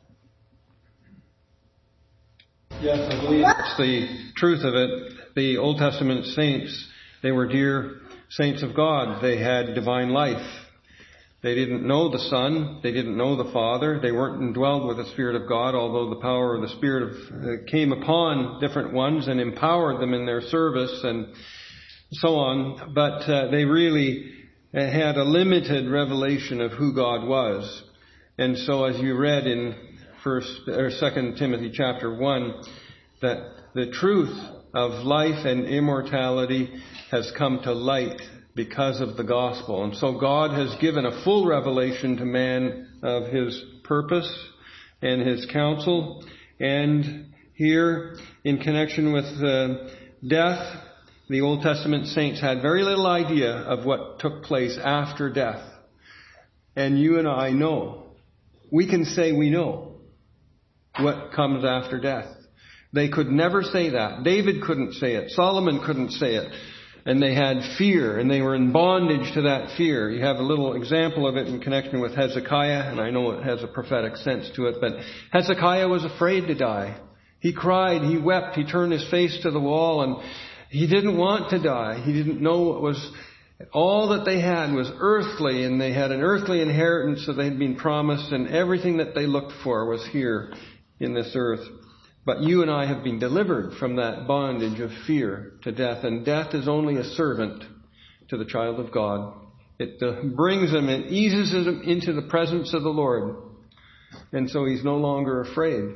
Yes, I believe that's the truth of it. The Old Testament saints, they were dear saints of God. They had divine life. They didn't know the Son. They didn't know the Father. They weren't indwelled with the Spirit of God, although the power of the Spirit came upon different ones and empowered them in their service and so on. But they really had a limited revelation of who God was. And so as you read in 2 Timothy chapter 1, that the truth of life and immortality has come to light because of the gospel. And so God has given a full revelation to man of his purpose and his counsel. And here, in connection with death, the Old Testament saints had very little idea of what took place after death. And you and I know. We can say we know what comes after death. They could never say that. David couldn't say it. Solomon couldn't say it. And they had fear, and they were in bondage to that fear. You have a little example of it in connection with Hezekiah, and I know it has a prophetic sense to it, but Hezekiah was afraid to die. He cried, he wept, he turned his face to the wall, and he didn't want to die. He didn't know it was all that they had was earthly, and they had an earthly inheritance that they had been promised, and everything that they looked for was here in this earth. But you and I have been delivered from that bondage of fear to death. And death is only a servant to the child of God. It brings him and eases him into the presence of the Lord. And so he's no longer afraid.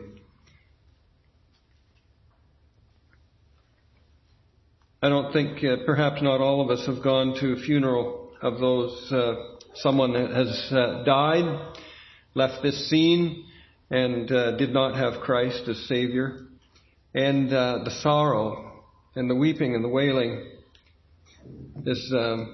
I don't think, perhaps not all of us have gone to a funeral of those, someone that has died, left this scene, and did not have Christ as Savior. And the sorrow and the weeping and the wailing is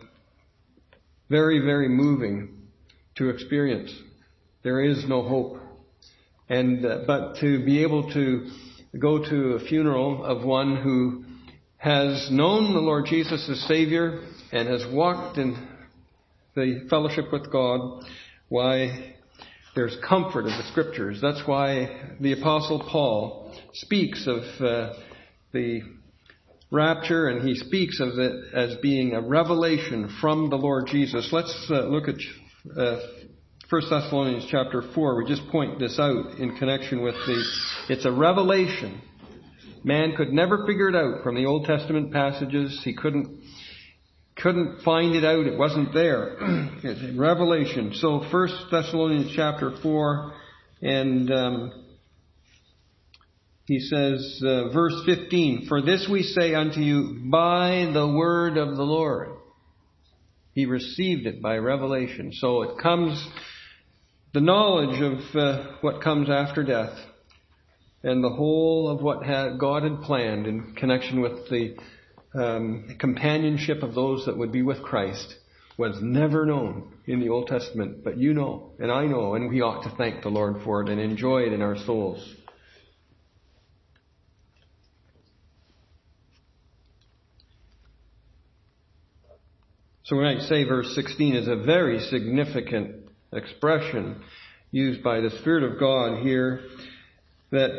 very, very moving to experience. There is no hope. And but to be able to go to a funeral of one who has known the Lord Jesus as Savior and has walked in the fellowship with God, why, there's comfort in the Scriptures. That's why the Apostle Paul speaks of the rapture, and he speaks of it as being a revelation from the Lord Jesus. Let's look at 1 Thessalonians chapter 4. We just point this out in connection with it's a revelation. Man could never figure it out from the Old Testament passages. He couldn't find it out. It wasn't there. It's in Revelation. So 1 Thessalonians chapter 4, and he says, verse 15, "For this we say unto you by the word of the Lord." He received it by revelation. So it comes, the knowledge of what comes after death, and the whole of what God had planned in connection with the companionship of those that would be with Christ was never known in the Old Testament. But you know, and I know, and we ought to thank the Lord for it and enjoy it in our souls. So we might say verse 16 is a very significant expression used by the Spirit of God here, that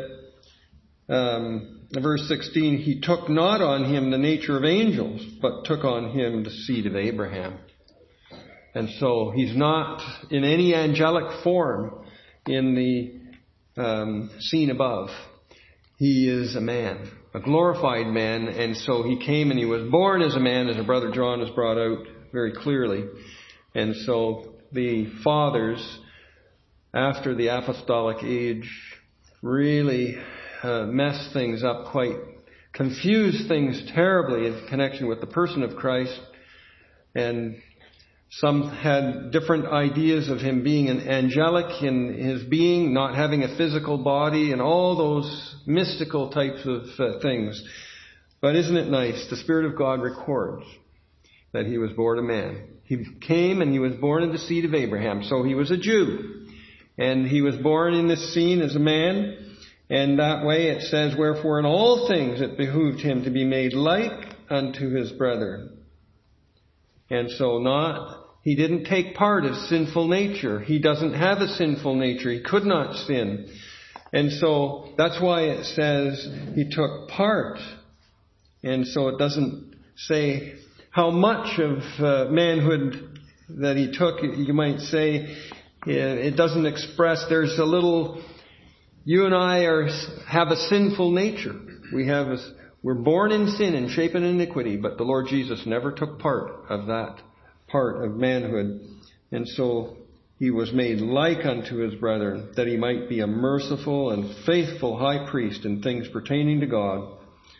verse 16, he took not on him the nature of angels, but took on him the seed of Abraham. And so he's not in any angelic form in the scene above. He is a man, a glorified man, and so he came and he was born as a man, as our brother John has brought out very clearly. And so the fathers, after the apostolic age, really messed things up quite, confused things terribly in connection with the person of Christ. And some had different ideas of him being an angelic in his being, not having a physical body, and all those mystical types of things. But isn't it nice? The Spirit of God records that he was born a man. He came and he was born of the seed of Abraham. So he was a Jew. And he was born in this scene as a man. And that way it says, wherefore in all things it behooved him to be made like unto his brethren. And so he didn't take part of sinful nature. He doesn't have a sinful nature. He could not sin. And so that's why it says he took part. And so it doesn't say how much of manhood that he took. You might say it doesn't express, there's a little, you and I have a sinful nature. We're born in sin and shapen in iniquity, but the Lord Jesus never took part of that part of manhood. And so he was made like unto his brethren, that he might be a merciful and faithful high priest in things pertaining to God.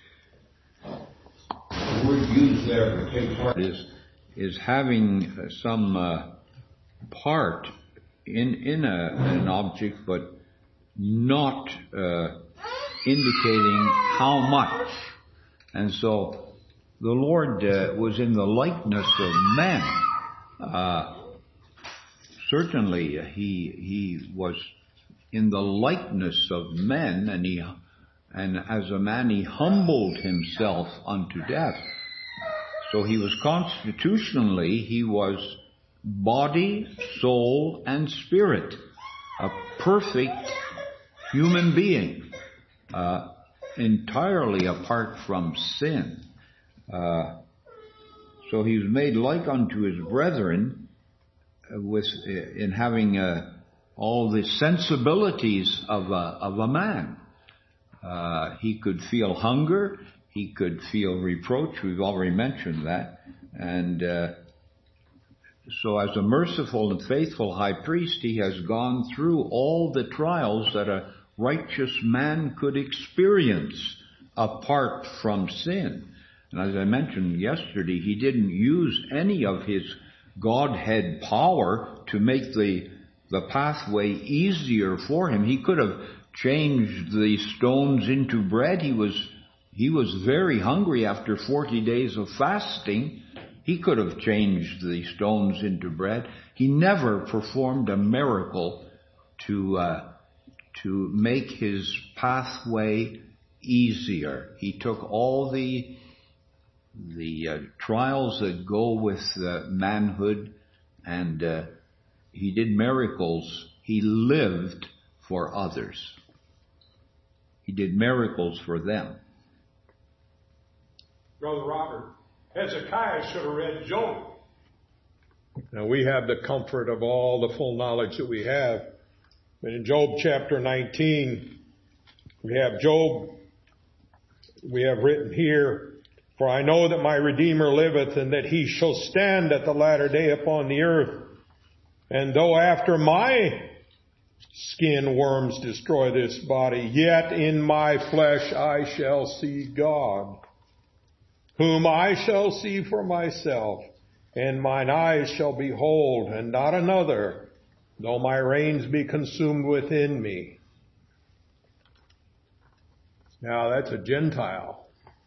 The word used there for take part is having some part in an object, but not indicating how much. And so the Lord was in the likeness of men. Certainly he was in the likeness of men, and as a man he humbled himself unto death. So he was he was body, soul, and spirit, a perfect human being, entirely apart from sin. So he was made like unto his brethren in having all the sensibilities of a man. He could feel hunger. He could feel reproach. We've already mentioned that. And so as a merciful and faithful high priest, he has gone through all the trials that a righteous man could experience apart from sin. And as I mentioned yesterday, he didn't use any of his Godhead power to make the pathway easier for him. He could have changed the stones into bread. He was very hungry after 40 days of fasting. He could have changed the stones into bread. He never performed a miracle to make his pathway easier. He took all the trials that go with manhood, and he did miracles. He lived for others. He did miracles for them. Brother Robert, Hezekiah should have read Job. Now we have the comfort of all the full knowledge that we have. But in Job chapter 19, we have written here, for I know that my Redeemer liveth, and that he shall stand at the latter day upon the earth. And though after my skin worms destroy this body, yet in my flesh I shall see God, whom I shall see for myself, and mine eyes shall behold, and not another, though my reins be consumed within me. Now that's a Gentile.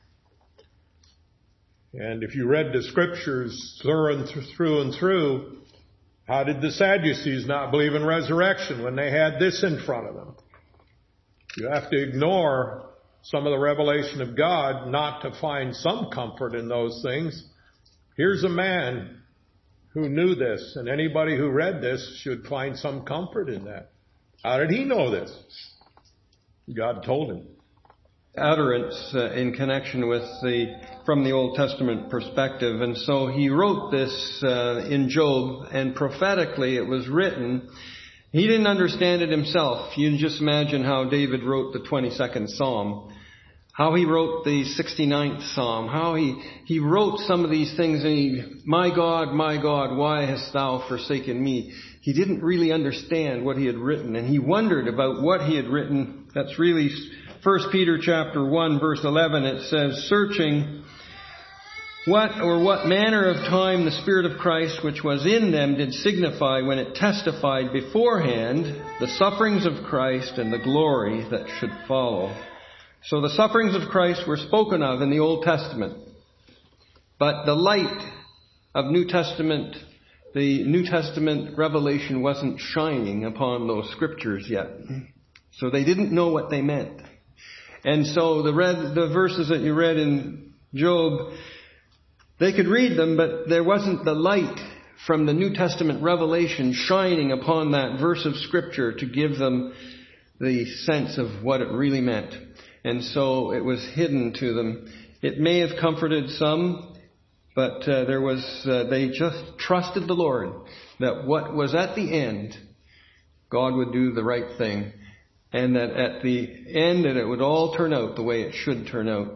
And if you read the scriptures through and through, how did the Sadducees not believe in resurrection when they had this in front of them? You have to ignore some of the revelation of God not to find some comfort in those things. Here's a man who knew this, and anybody who read this should find some comfort in that. How did he know this? God told him. Utterance in connection with from the Old Testament perspective. And so he wrote this in Job, and prophetically it was written. He didn't understand it himself. You can just imagine how David wrote the 22nd Psalm, how he wrote the 69th Psalm, how he wrote some of these things, and my God, why hast thou forsaken me? He didn't really understand what he had written, and he wondered about what he had written. That's really 1 Peter chapter 1, verse 11. It says, searching what manner of time the Spirit of Christ which was in them did signify when it testified beforehand the sufferings of Christ and the glory that should follow. So the sufferings of Christ were spoken of in the Old Testament. But the light of the New Testament revelation wasn't shining upon those scriptures yet. So they didn't know what they meant. And so the verses that you read in Job, they could read them, but there wasn't the light from the New Testament revelation shining upon that verse of Scripture to give them the sense of what it really meant. And so it was hidden to them. It may have comforted some, but they just trusted the Lord that what was at the end, God would do the right thing. And that at the end, that it would all turn out the way it should turn out.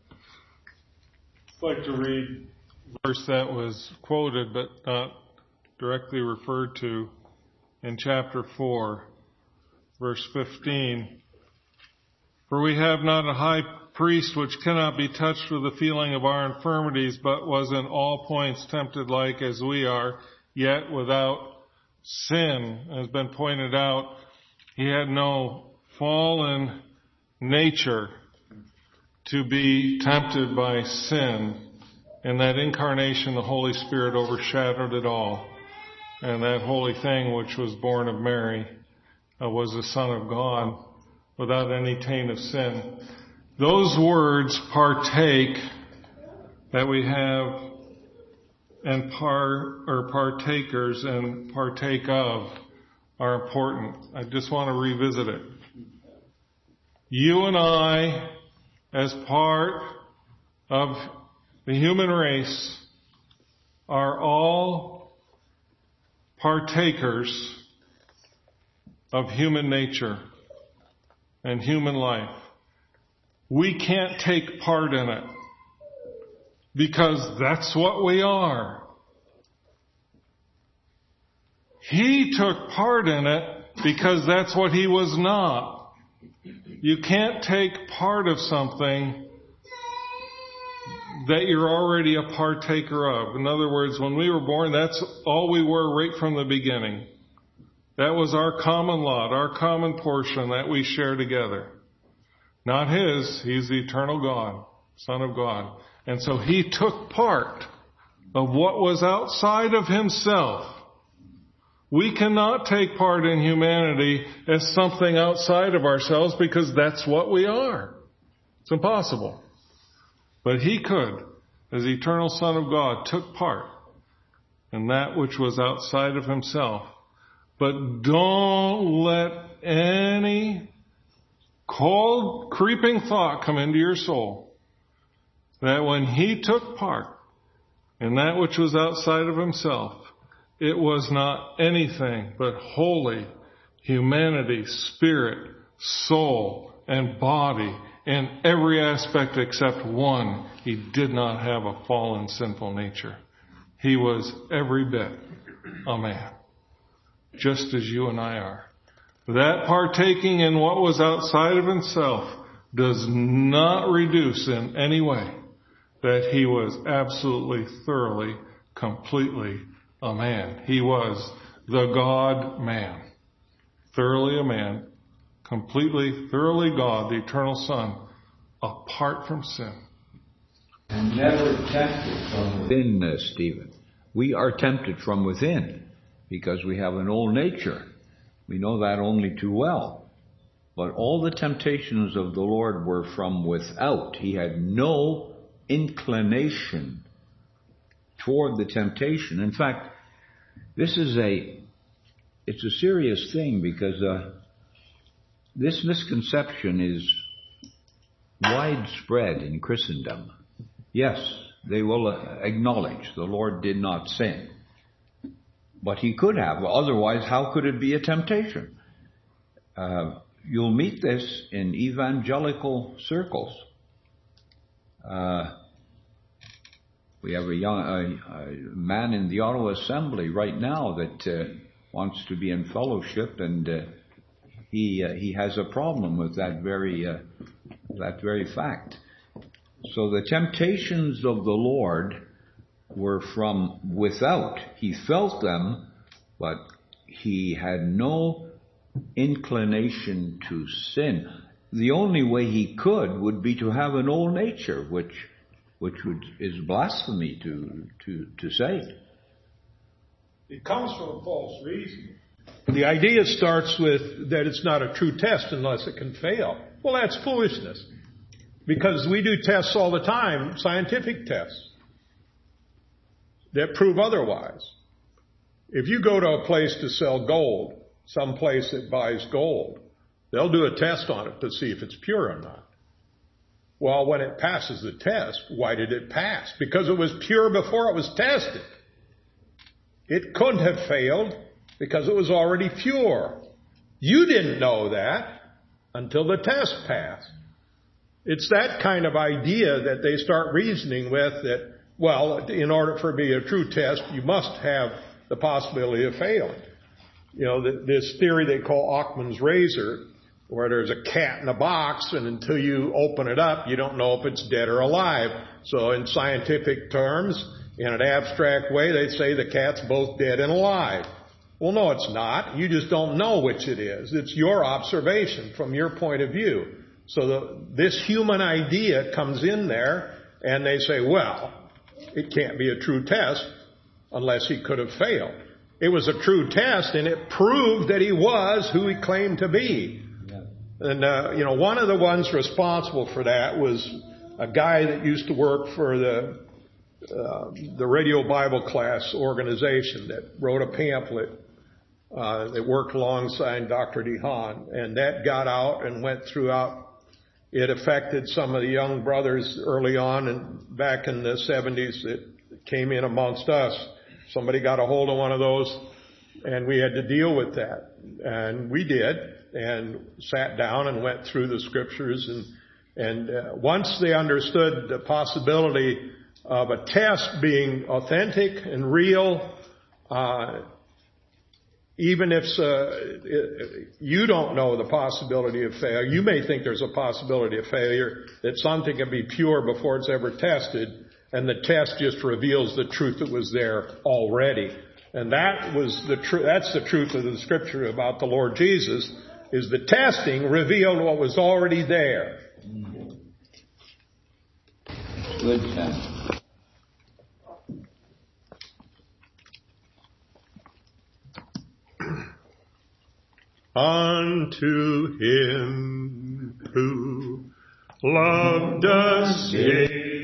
I'd like to read a verse that was quoted but not directly referred to in chapter 4, verse 15. For we have not a high priest which cannot be touched with the feeling of our infirmities, but was in all points tempted like as we are, yet without sin. As has been pointed out, he had no fallen nature to be tempted by sin. In that incarnation, the Holy Spirit overshadowed it all. And that holy thing which was born of Mary was the Son of God without any taint of sin. Those words partake that we have and partakers and partake of are important. I just want to revisit it. You and I, as part of the human race, are all partakers of human nature and human life. We can't take part in it because that's what we are. He took part in it because that's what he was not. You can't take part of something that you're already a partaker of. In other words, when we were born, that's all we were right from the beginning. That was our common lot, our common portion that we share together. Not his. He's the eternal God, Son of God. And so he took part of what was outside of himself. We cannot take part in humanity as something outside of ourselves because that's what we are. It's impossible. But he could, as the eternal Son of God, took part in that which was outside of himself. But don't let any cold, creeping thought come into your soul that when he took part in that which was outside of himself, it was not anything but holy humanity, spirit, soul, and body in every aspect except one. He did not have a fallen, sinful nature. He was every bit a man, just as you and I are. That partaking in what was outside of himself does not reduce in any way that he was absolutely, thoroughly, completely a man. He was the God-man. Thoroughly a man, completely, thoroughly God, the eternal Son, apart from sin. And never tempted from within, Stephen. We are tempted from within because we have an old nature. We know that only too well. But all the temptations of the Lord were from without. He had no inclination toward the temptation. In fact, This is it's a serious thing, because this misconception is widespread in Christendom. Yes, they will acknowledge the Lord did not sin, but he could have. Otherwise, how could it be a temptation? You'll meet this in evangelical circles. We have a man in the Ottawa Assembly right now that wants to be in fellowship, and he has a problem with that very fact. So the temptations of the Lord were from without. He felt them, but he had no inclination to sin. The only way he could would be to have an old nature, which is blasphemy to say. It comes from false reasoning. The idea starts with that it's not a true test unless it can fail. Well, that's foolishness. Because we do tests all the time, scientific tests, that prove otherwise. If you go to a place to sell gold, some place that buys gold, they'll do a test on it to see if it's pure or not. Well, when it passes the test, why did it pass? Because it was pure before it was tested. It couldn't have failed because it was already pure. You didn't know that until the test passed. It's that kind of idea that they start reasoning with, that, well, in order for it to be a true test, you must have the possibility of failing. You know, this theory they call Occam's razor, where there's a cat in a box, and until you open it up, you don't know if it's dead or alive. So in scientific terms, in an abstract way, they say the cat's both dead and alive. Well, no, it's not. You just don't know which it is. It's your observation from your point of view. So this human idea comes in there, and they say, well, it can't be a true test unless he could have failed. It was a true test, and it proved that he was who he claimed to be. Yeah. And, one of the ones responsible for that was a guy that used to work for the Radio Bible Class organization that wrote a pamphlet that worked alongside Dr. DeHaan. And that got out and went throughout. It affected some of the young brothers early on, and back in the 70s it came in amongst us. Somebody got a hold of one of those, and we had to deal with that. And we did, and sat down and went through the scriptures. And once they understood the possibility of a test being authentic and real, even if you don't know the possibility of failure, you may think there's a possibility of failure, that something can be pure before it's ever tested, and the test just reveals the truth that was there already. And that's the truth of the scripture about the Lord Jesus, is the testing revealed what was already there. Good, Sam. Unto him who loved us.